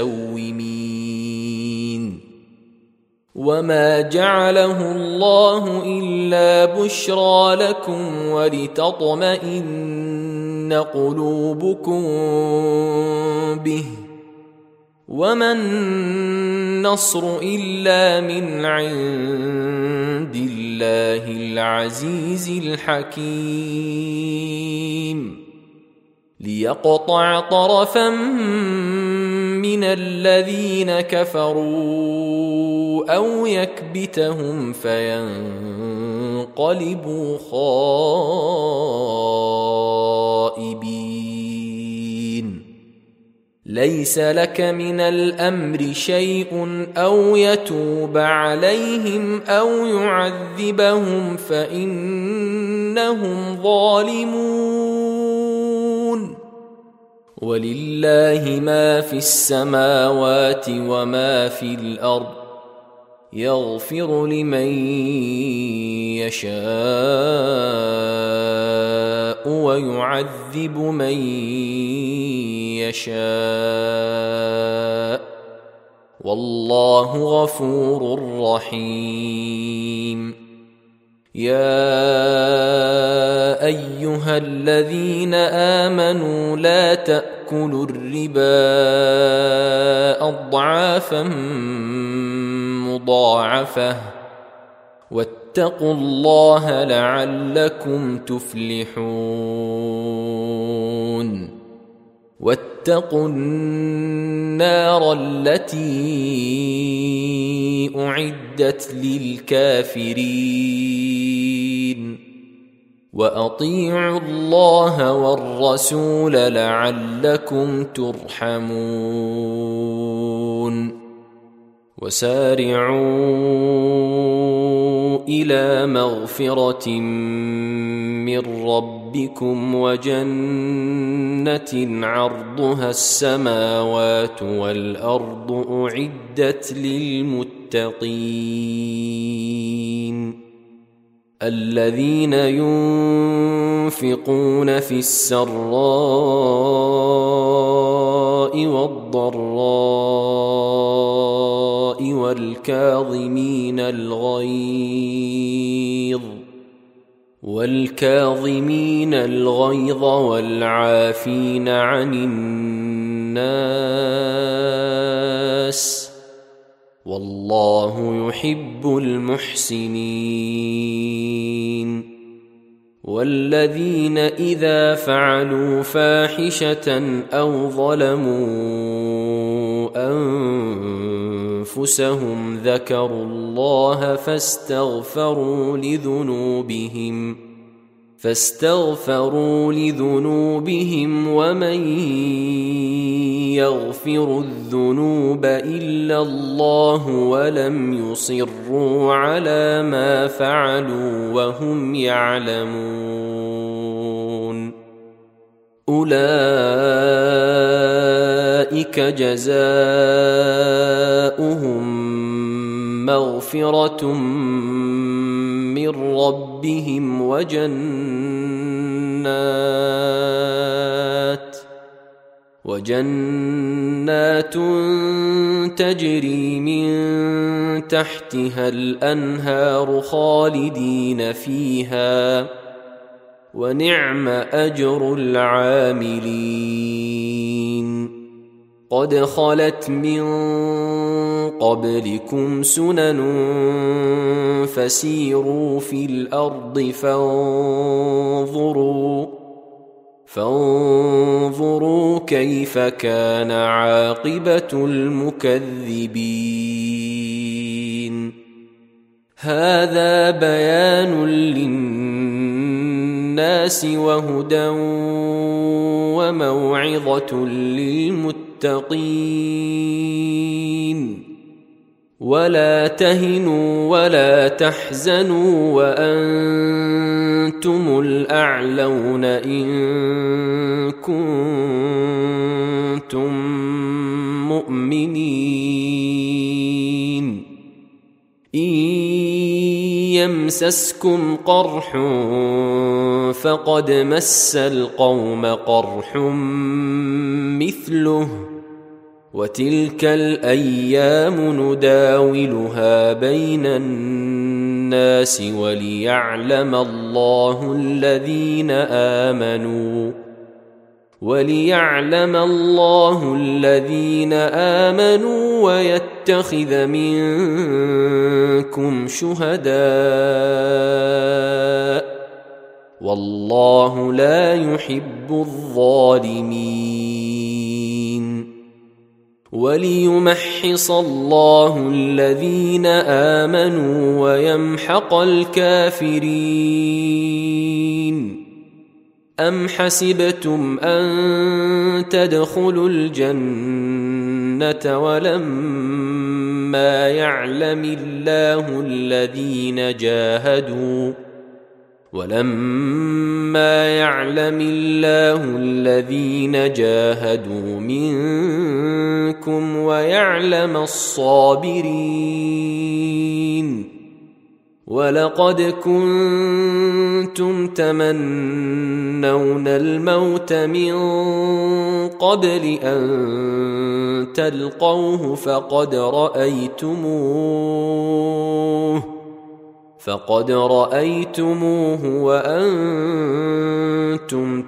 مسومين. وما جعله الله إلا بشرى لكم ولتطمئن قلوبكم به وما النصر إلا من عند الله العزيز الحكيم. ليقطع طرفا من الذين كفروا أو يكبتهم فينقلبوا خائبين. ليس لك من الأمر شيء أو يتوب عليهم أو يعذبهم فإنهم ظالمون. ولله ما في السماوات وما في الأرض يغفر لمن يشاء ويعذب من يشاء والله غفور رحيم. يا أيها الذين آمنوا لا تأكلوا الربا أضعافا مضاعفة واتقوا الله لعلكم تفلحون. واتقوا النار التي أعدت للكافرين وأطيعوا الله والرسول لعلكم ترحمون. وسارعوا إلى مغفرة من ربكم وجنة عرضها السماوات والأرض أعدت للمتقين الذين ينفقون في السراء والضراء والكاظمين الغيظ والكاظمين الغيظ والعافين عن الناس والله يحب المحسنين. والذين إذا فعلوا فاحشة أو ظلموا أنفسهم ذكروا الله فاستغفروا لذنوبهم فاستغفروا لذنوبهم ومن يغفر الذنوب إلا الله ولم يصروا على ما فعلوا وهم يعلمون أولئك جزاؤهم مغفرة من ربهم وجنات وجنات تجري من تحتها الأنهار خالدين فيها ونعم أجر العاملين قد خلت من قبلكم سنن فسيروا في الأرض فانظروا فانظروا كيف كان عاقبة المكذبين هذا بيان للناس وهدى وموعظة للمتقين ولا تهنوا ولا تحزنوا وأنتم الأعلون إن كنتم مؤمنين إن يمسسكم قرح فقد مس القوم قرح مثله وتلك الأيام نداولها بين الناس وليعلم الله الذين آمنوا وليعلم الله الذين آمنوا ويتخذ منكم شهداء والله لا يحب الظالمين وليمحص الله الذين آمنوا ويمحق الكافرين أم حسبتم أن تدخلوا الجنة ولما يعلم الله الذين جاهدوا ولما يعلم الله الذين جاهدوا منكم ويعلم الصابرين ولقد كنتم تمنون الموت من قبل أن تلقوه فقد رأيتموه فقد رأيتموه وأنتم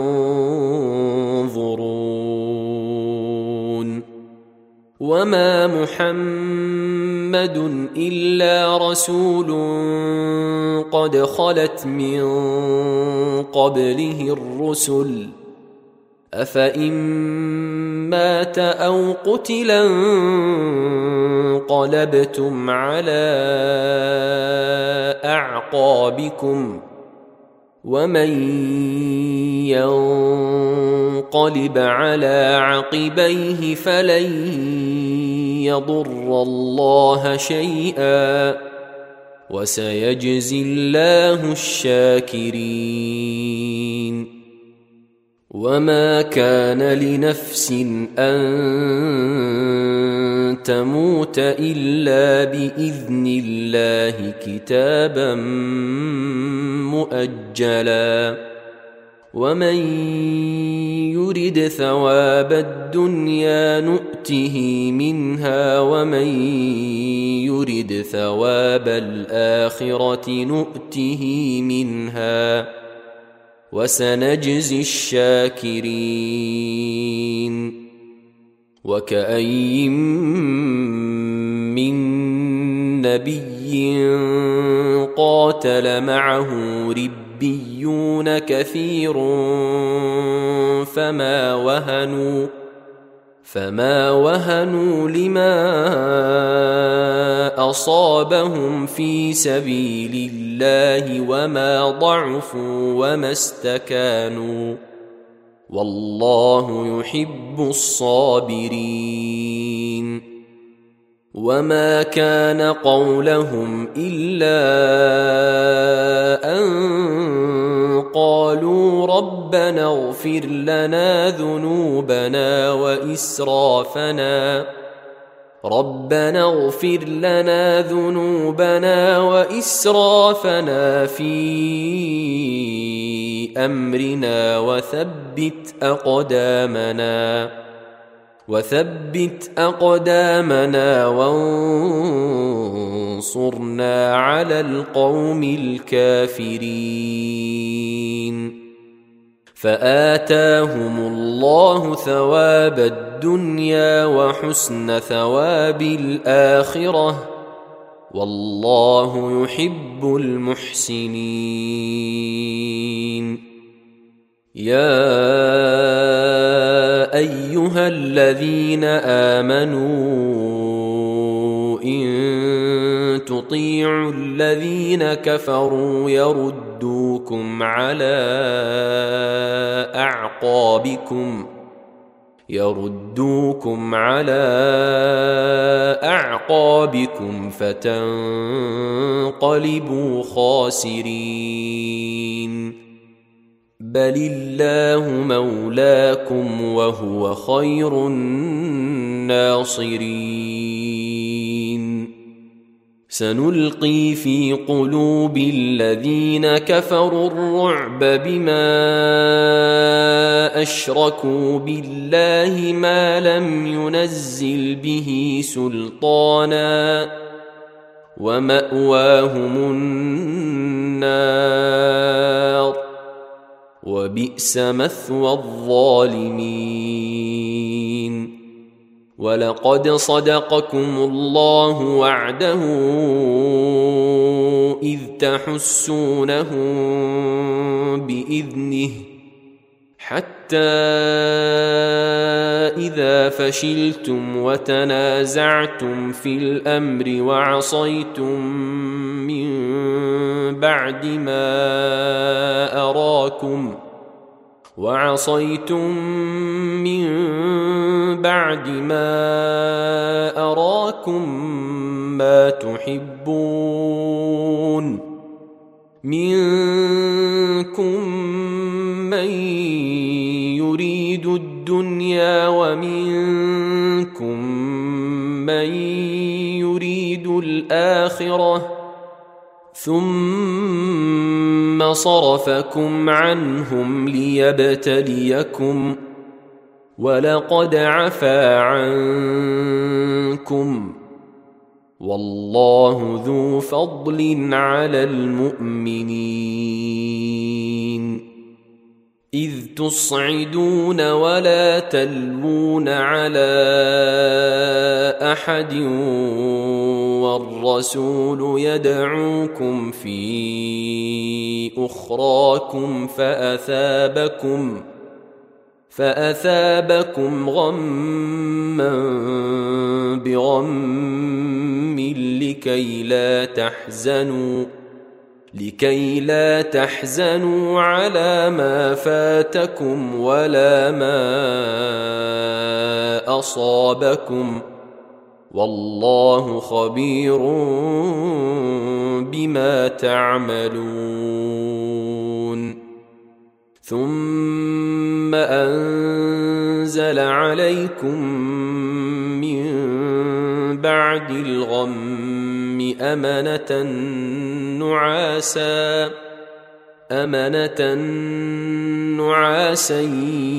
تنظرون وما محمد إلا رسول قد خلت من قبله الرسل أفإن مات أو قتلا انقلبتم على أعقابكم ومن ينقلب على عقبيه فلن يضر الله شيئا وسيجزي الله الشاكرين وما كان لنفس أن تموت إلا بإذن الله كتابا مؤجلا ومن يرد ثواب الدنيا نؤته منها ومن يرد ثواب الآخرة نؤته منها وسنجزي الشاكرين وكأي من نبي قاتل معه ربيون كثير فما وهنوا فما وهنوا لما أصابهم في سبيل الله وما ضعفوا وما استكانوا والله يحب الصابرين وما كان قولهم إلا أن قالوا ربنا اغفر لنا ذنوبنا وإسرافنا ربنا اغفر لنا ذنوبنا وإسرافنا في أمرنا وثبت أقدامنا وثبت أقدامنا وانصرنا على القوم الكافرين فآتاهم الله ثواب الدنيا وحسن ثواب الآخرة والله يحب المحسنين يا أيها الذين آمنوا إن تطيعوا الذين كفروا يردوكم على أعقابكم يردوكم على أعقابكم فتنقلبوا خاسرين بل الله مولاكم وهو خير الناصرين سنلقي في قلوب الذين كفروا الرعب بما أشركوا بالله ما لم ينزل به سلطانا ومأواهم النار وبئس مثوى الظالمين ولقد صدقكم الله وعده إذ تحسونهم بإذنه حتى إذا فشلتم وتنازعتم في الأمر وعصيتم من بعد ما أراكم وعصيتم من بعد ما أراكم ما تحبون منكم من يريد الدنيا ومنكم من يريد الآخرة ثم صرفكم عنهم ليبتليكم ولقد عفا عنكم والله ذو فضل على المؤمنين إذ تصعدون ولا تلوون على أحد والرسول يدعوكم في أخراكم فأثابكم فأثابكم غما بغم لكي لا تحزنوا لكي لا تحزنوا على ما فاتكم ولا ما أصابكم والله خبير بما تعملون ثم أنزل عليكم من بعد الغم أمنة نعاسا أمنة نعاسا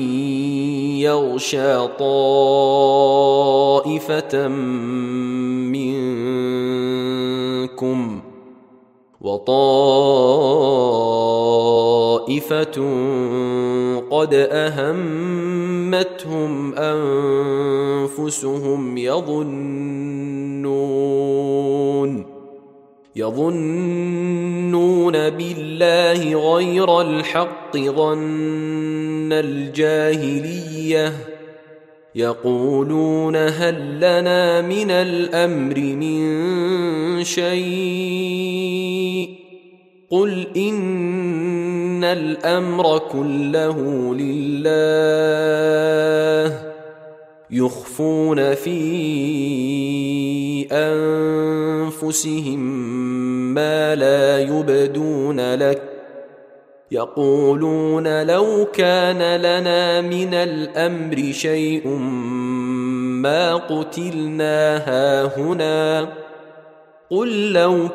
يغشى طائفة منكم وطائفة قد أهمتهم أنفسهم يظنون يظنون بالله غير الحق ظن الجاهلية يقولون هل لنا من الأمر من شيء قل إن الأمر كله لله يخفون في أنفسهم ما لا يبدون لك يقولون لو كان لنا من الأمر شيء ما قتلنا هاهنا قل لو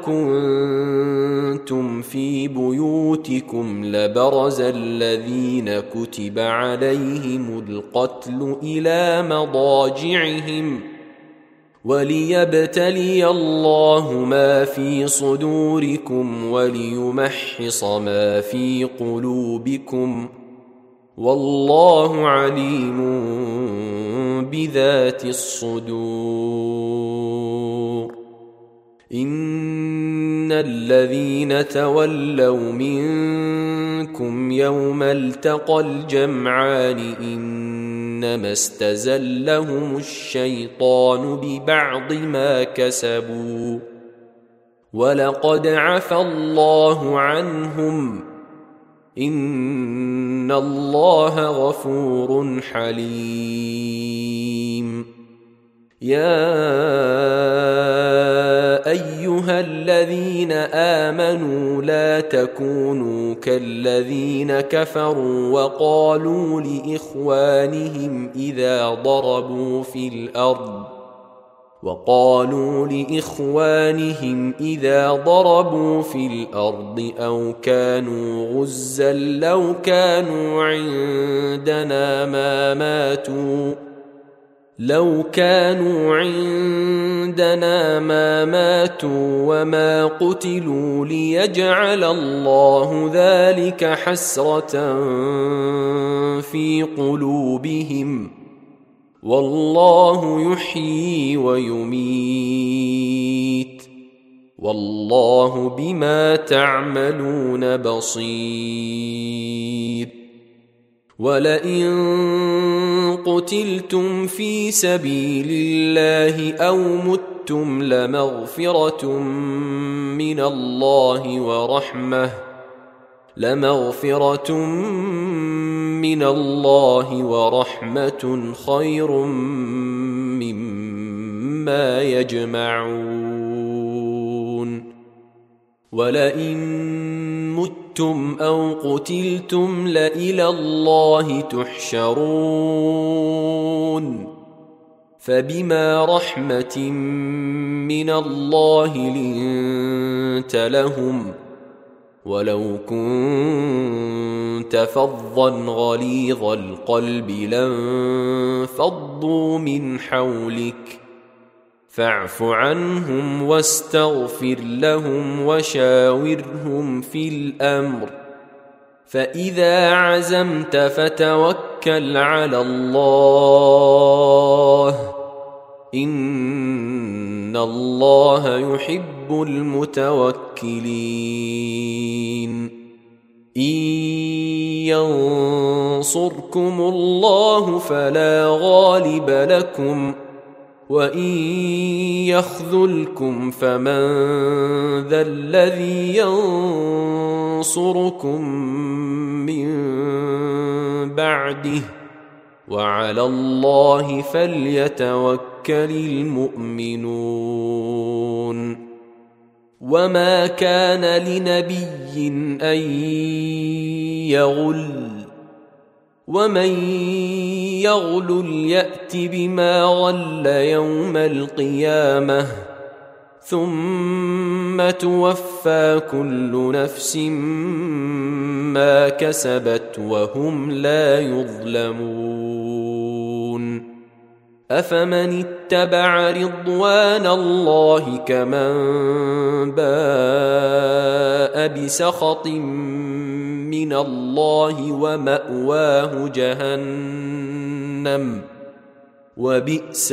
كنتم في بيوتكم لبرز الذين كتب عليهم القتل إلى مضاجعهم وليبتلي الله ما في صدوركم وليمحص ما في قلوبكم والله عليم بذات الصدور. إن الذين تولوا منكم يوم التقى الجمعان إنما استزلهم الشيطان ببعض ما كسبوا ولقد عفى الله عنهم إن الله غفور حليم. يا أيها الذين آمنوا لا تكونوا كالذين كفروا وقالوا لإخوانهم إذا ضربوا في الأرض وقالوا لإخوانهم إذا ضربوا في الأرض أو كانوا غزا لو كانوا عندنا ما ماتوا لو كانوا عندنا ما ماتوا وما قتلوا ليجعل الله ذلك حسرة في قلوبهم والله يحيي ويميت والله بما تعملون بصير. ولئن قتلتم في سبيل الله أو متم لمغفرة من الله ورحمة لمغفرة من الله ورحمة خير مما يجمعون. ولئن متم أو قتلتم لإلى الله تحشرون. فبما رحمة من الله لنت لهم ولو كنت فظا غليظ القلب لانفضوا من حولك فاعف عنهم واستغفر لهم وشاورهم في الأمر فإذا عزمت فتوكل على الله إن الله يحب المتوكلين. إن ينصركم الله فلا غالب لكم وإن يخذلكم فمن ذا الذي ينصركم من بعده وعلى الله فليتوكل المؤمنون. وما كان لنبي أن يغل ومن يغلل يأت بما غل يوم القيامة ثم توفى كل نفس ما كسبت وهم لا يظلمون. أفمن اتبع رضوان الله كمن باء بسخط من الله ومأواه جهنم وبئس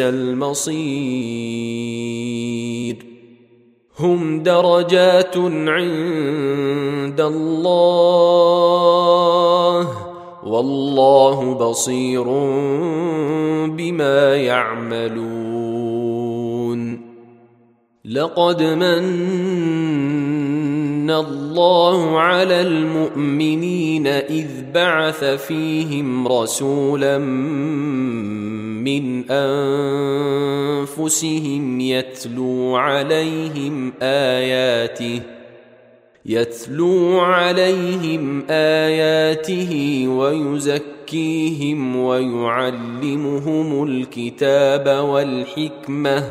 المصير. هم درجات عند الله والله بصير بما يعملون لقد من الله على المؤمنين إذ بعث فيهم رسولا من أنفسهم يتلو عليهم آياته يتلو عليهم آياته ويزكيهم ويعلمهم الكتاب والحكمة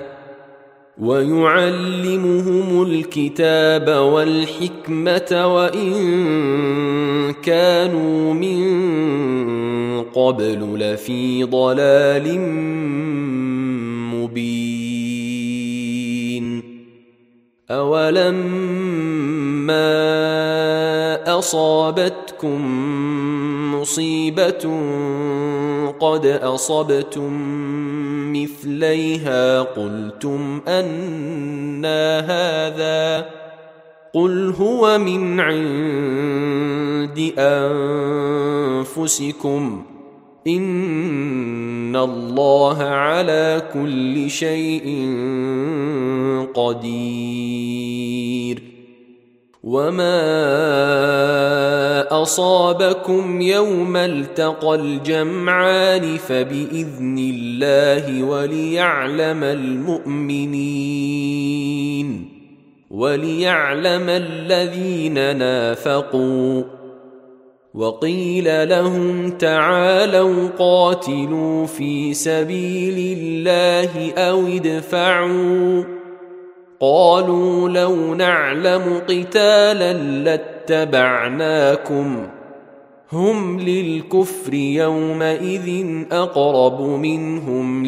ويعلمهم الكتاب والحكمة وإن كانوا من قبل لفي ضلال مبين أولما أصابتكم مصيبة قد أصبتم مثليها قلتم أنى هذا قل هو من عند أنفسكم إن الله على كل شيء قدير وما أصابكم يوم التقى الجمعان فبإذن الله وليعلم المؤمنين وليعلم الذين نافقوا وقيل لهم تعالوا قاتلوا في سبيل الله أو ادفعوا قالوا لو نعلم قتالا لاتبعناكم هم للكفر يومئذ أقرب منهم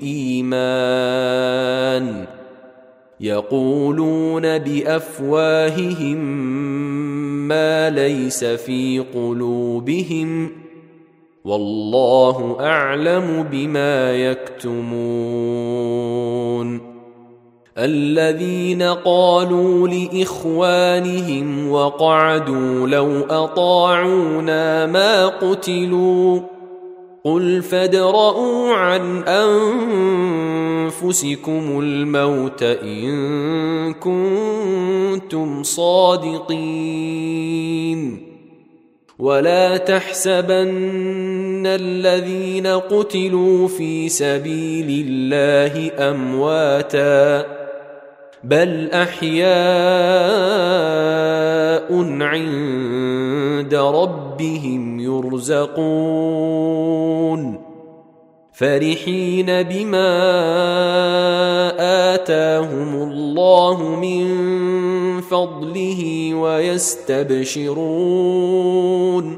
للإيمان يقولون بأفواههم ما ليس في قلوبهم والله أعلم بما يكتمون الذين قالوا لإخوانهم وقعدوا لو أطاعونا ما قتلوا قل فادرءوا عن أنفسكم الموت إن كنتم صادقين ولا تحسبن الذين قتلوا في سبيل الله أمواتا بل أحياء عند ربهم يرزقون فرحين بما آتاهم الله من فضله ويستبشرون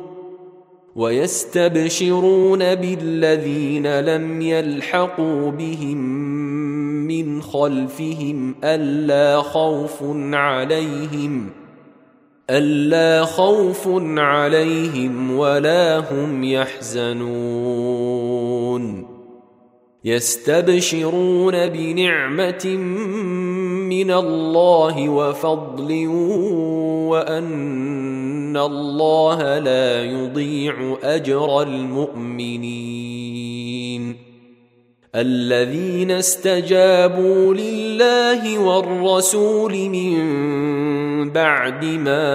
ويستبشرون بالذين لم يلحقوا بهم من خلفهم ألا خوف عليهم ألا خوف عليهم ولا هم يحزنون يستبشرون بنعمة من الله وفضل وأن الله لا يضيع أجر المؤمنين الذين استجابوا لله والرسول من بعد ما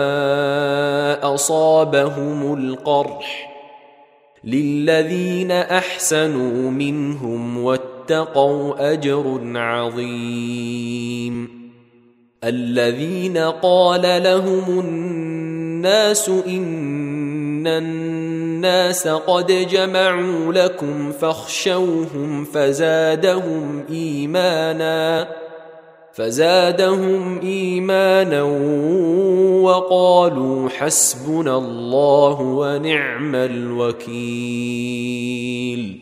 أصابهم القرح للذين أحسنوا منهم واتقوا أجر عظيم الذين قال لهم الناس إن الناس قد جمعوا لكم فاخشوهم فزادهم إيمانا فزادهم إيمانا وقالوا حسبنا الله ونعم الوكيل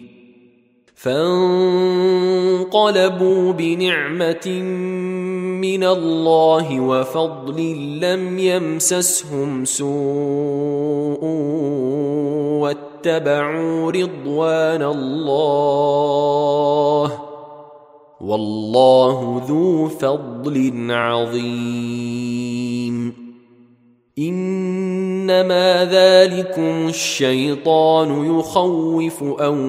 فانقلبوا بنعمة من الله وفضل لم يمسسهم سوء واتبعوا رضوان الله والله ذو فضل عظيم إن إنما ذلكم الشيطان يخوف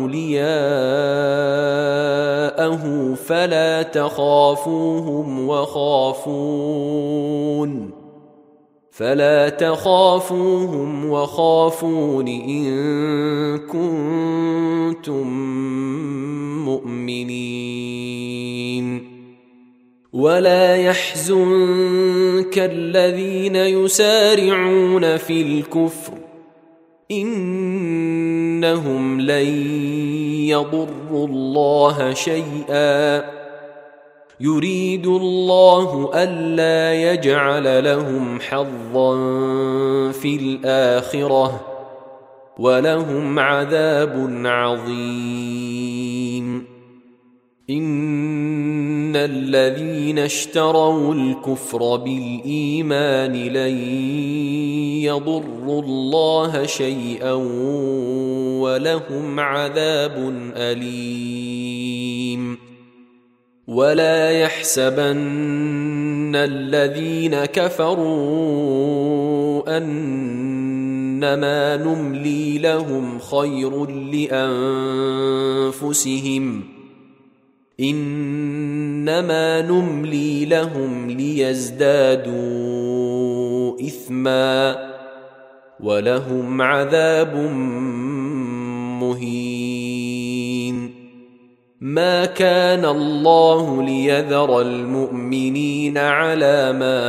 أولياءه فلا تخافوهم وخافون فلا تخافوهم وخافون إن كنتم مؤمنين ولا يحزنك الذين يسارعون في الكفر إنهم لن يضروا الله شيئا يريد الله ألا يجعل لهم حظا في الآخرة ولهم عذاب عظيم إن الذين اشتروا الكفر بالإيمان لن يضروا الله شيئا ولهم عذاب أليم ولا يحسبن الذين كفروا أنما نملي لهم خير لأنفسهم إنما نملي لهم ليزدادوا إثما ولهم عذاب مهين ما كان الله ليذر المؤمنين على ما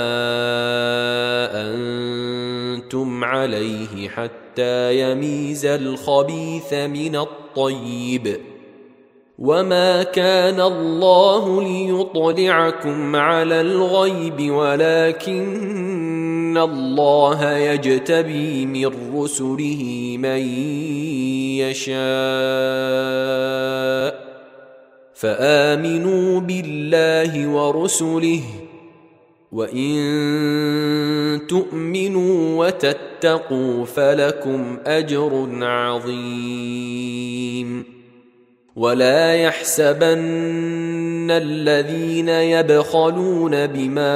أنتم عليه حتى يميز الخبيث من الطيب وما كان الله ليطلعكم على الغيب ولكن الله يجتبي من رسله من يشاء فآمنوا بالله ورسله وإن تؤمنوا وتتقوا فلكم أجر عظيم ولا يحسبن الذين يبخلون بما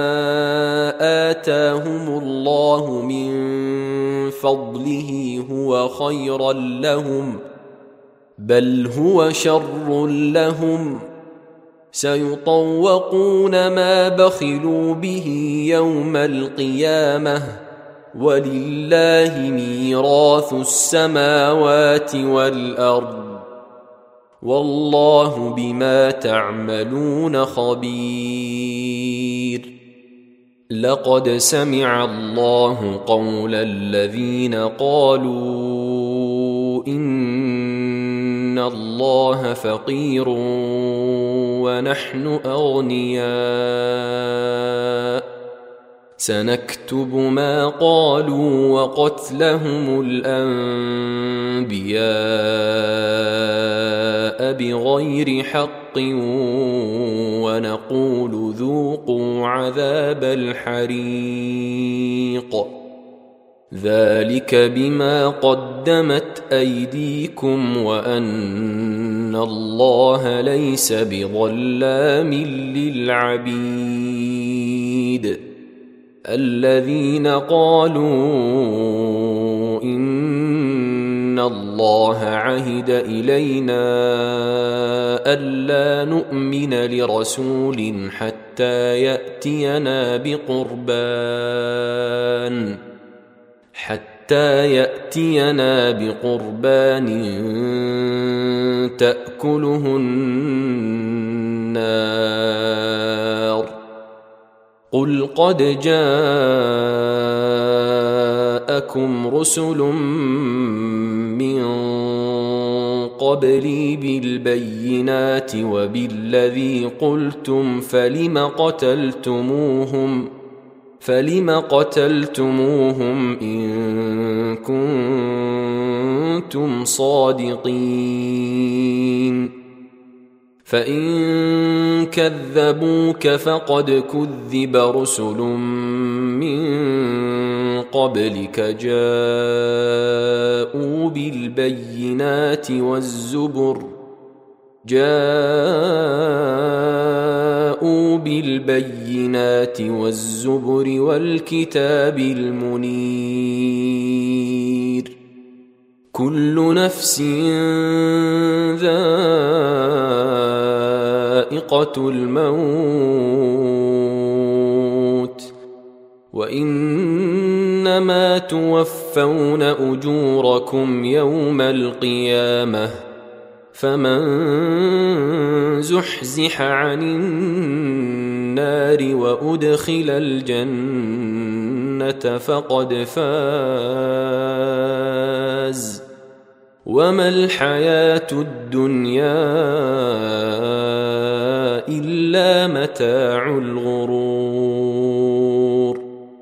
آتاهم الله من فضله هو خيرا لهم بل هو شر لهم سيطوقون ما بخلوا به يوم القيامة ولله ميراث السماوات والأرض والله بما تعملون خبير لقد سمع الله قول الذين قالوا إن الله فقير ونحن أغنياء سنكتب ما قالوا وقتلهم الأنبياء بغير حق ونقول ذوقوا عذاب الحريق ذلك بما قدمت أيديكم وأن الله ليس بظلام للعبيد الذين قالوا إن الله عهد إلينا ألا نؤمن لرسول حتى يأتينا بقربان حتى يأتينا بقربان تأكله النار قل قد جاءكم رسل من قبلي بالبينات وبالذي قلتم فلم قتلتموهم فلم قتلتموهم إن كنتم صادقين فإن كذبوك فقد كذب رسل من قبلك جاءوا بالبينات والزبر جاءوا بالبينات والزبر والكتاب المنير كل نفس ذائقة الموت وإنما توفون أجوركم يوم القيامة فمن زحزح عن النار وأدخل الجنة فقد فاز وما الحياة الدنيا إلا متاع الغرور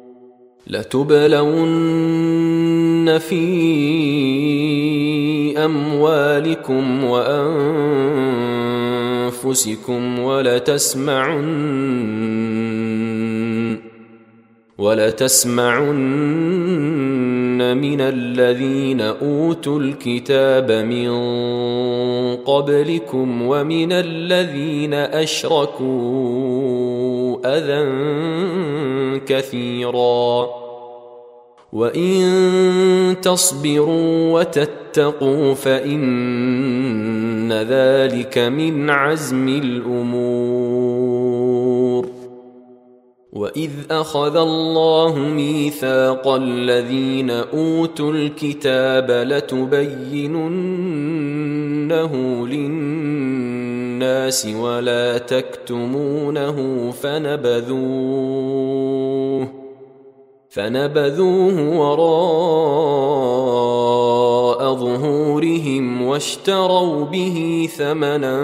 لتبلون في أموالكم وأنفسكم ولتسمعن ولتسمعن من الذين أوتوا الكتاب من قبلكم ومن الذين أشركوا أذى كثيرا وإن تصبروا وتتقوا فإن ذلك من عزم الأمور وإذ أخذ الله ميثاق الذين أوتوا الكتاب لتبيننه للناس ولا تكتمونه فنبذوه فنبذوه وراء ظهورهم واشتروا به ثمنا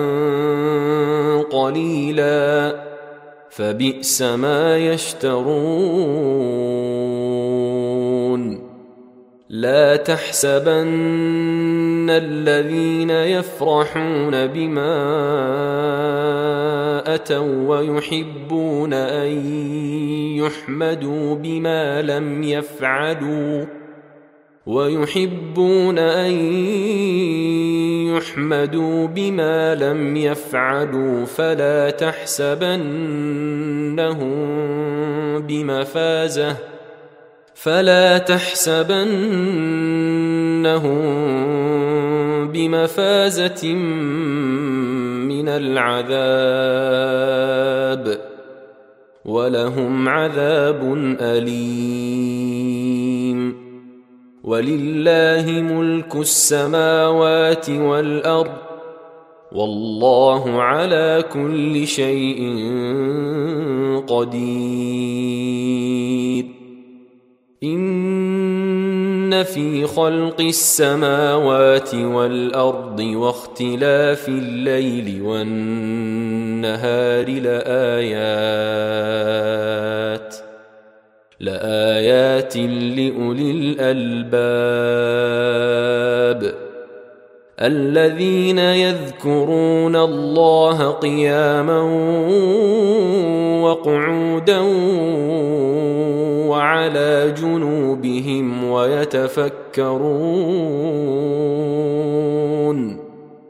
قليلا فبئس ما يشترون لا تحسبن الذين يفرحون بما أتوا ويحبون أن يحمدوا بما لم يفعلوا ويحبون أن يحمدوا بما لم يفعلوا فلا تحسبنهم بمفازة فلا تحسبنهم بمفازة من العذاب ولهم عذاب أليم ولله ملك السماوات والأرض والله على كل شيء قدير إن في خلق السماوات والأرض واختلاف الليل والنهار لآيات لآيات لأولي الألباب الذين يذكرون الله قياما وقعودا وعلى جنوبهم ويتفكرون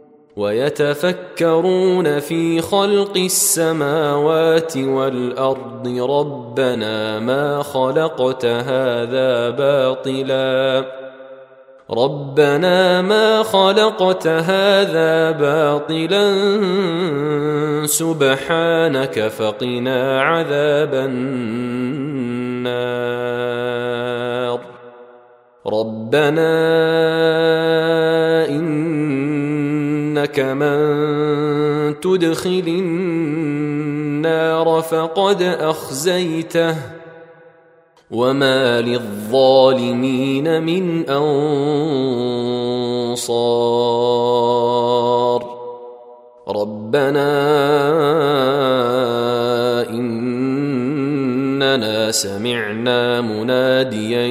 ويتفكرون في خلق السماوات والأرض ربنا ما خلقت هذا باطلا ربنا ما خلقت هذا باطلا سبحانك فقنا عذاب النار ربنا إنك من تدخل النار فقد أخزيته وما للظالمين من أنصار ربنا إننا سمعنا مناديا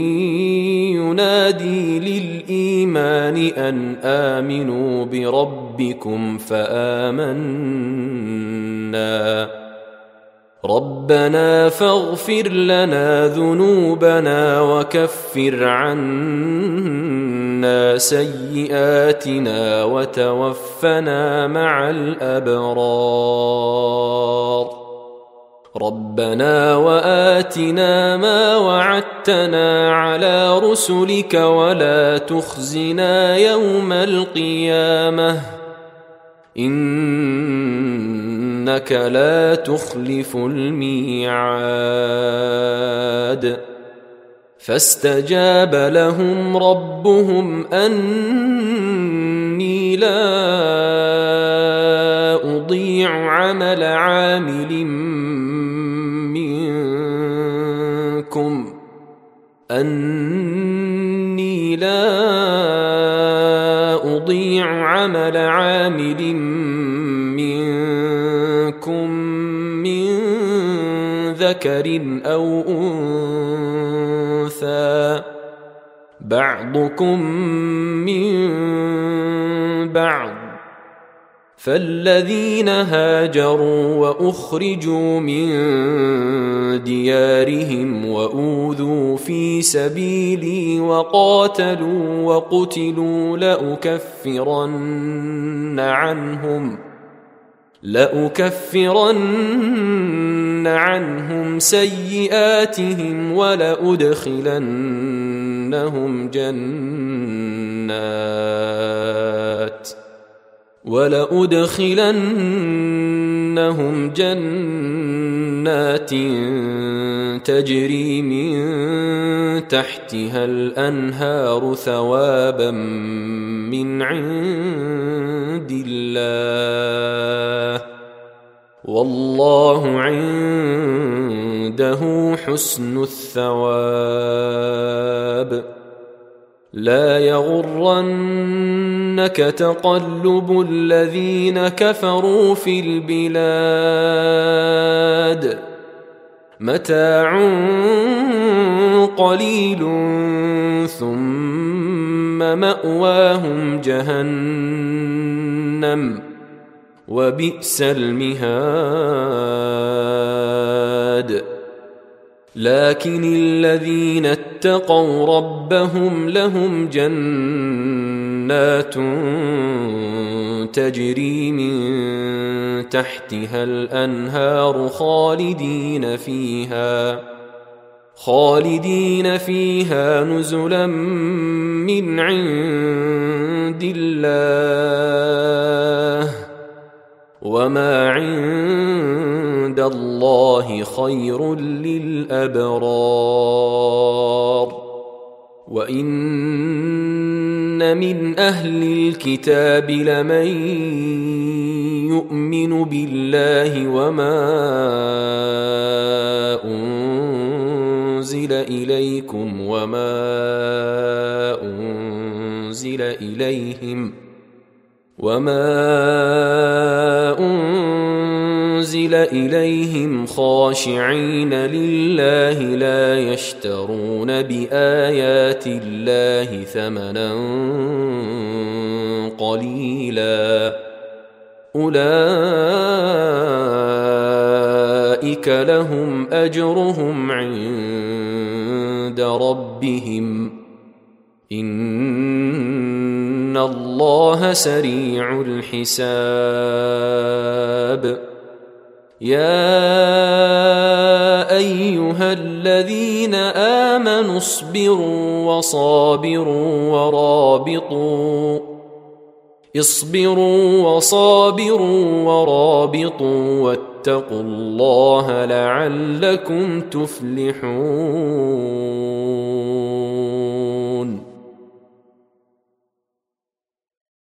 ينادي للإيمان أن آمنوا بربكم فآمنا ربنا فاغفر لنا ذنوبنا وكفر عنا سيئاتنا وتوفنا مع الأبرار ربنا وآتنا ما وعدتنا على رسلك ولا تخزنا يوم القيامة إنك لا تخلف الميعاد فاستجاب لهم ربهم أني لا أضيع عمل عامل منكم أني لا أضيع عمل عامل منكم من ذكر أو أنثى بعضكم من بعض فالذين هاجروا وأخرجوا من ديارهم وأوذوا في سبيلي وقاتلوا وقتلوا لأكفرن عنهم لأكفرن عنهم سيئاتهم ولأدخلنهم جنات ولأدخلنهم جنات تجري من تحتها الأنهار ثوابا من عند الله والله عنده حسن الثواب لا يغرنك تقلب الذين كفروا في البلاد متاع قليل ثم مأواهم جهنم وبئس المهاد لكن الذين اتقوا ربهم لهم جنات تجري من تحتها الأنهار خالدين فيها خالدين فيها نزلا من عند الله وما عند الله خير للأبرار وإن من أهل الكتاب لمن يؤمن بالله وما أنزل إليكم وما أنزل إليهم وما أنزل إليهم خاشعين لله لا يشترون بآيات الله ثمنا قليلا أولئك لهم أجرهم عند ربهم إن الله سريع الحساب يا أيها الذين آمنوا اصبروا وصابروا ورابطوا اصبروا وصابروا ورابطوا واتقوا الله لعلكم تفلحون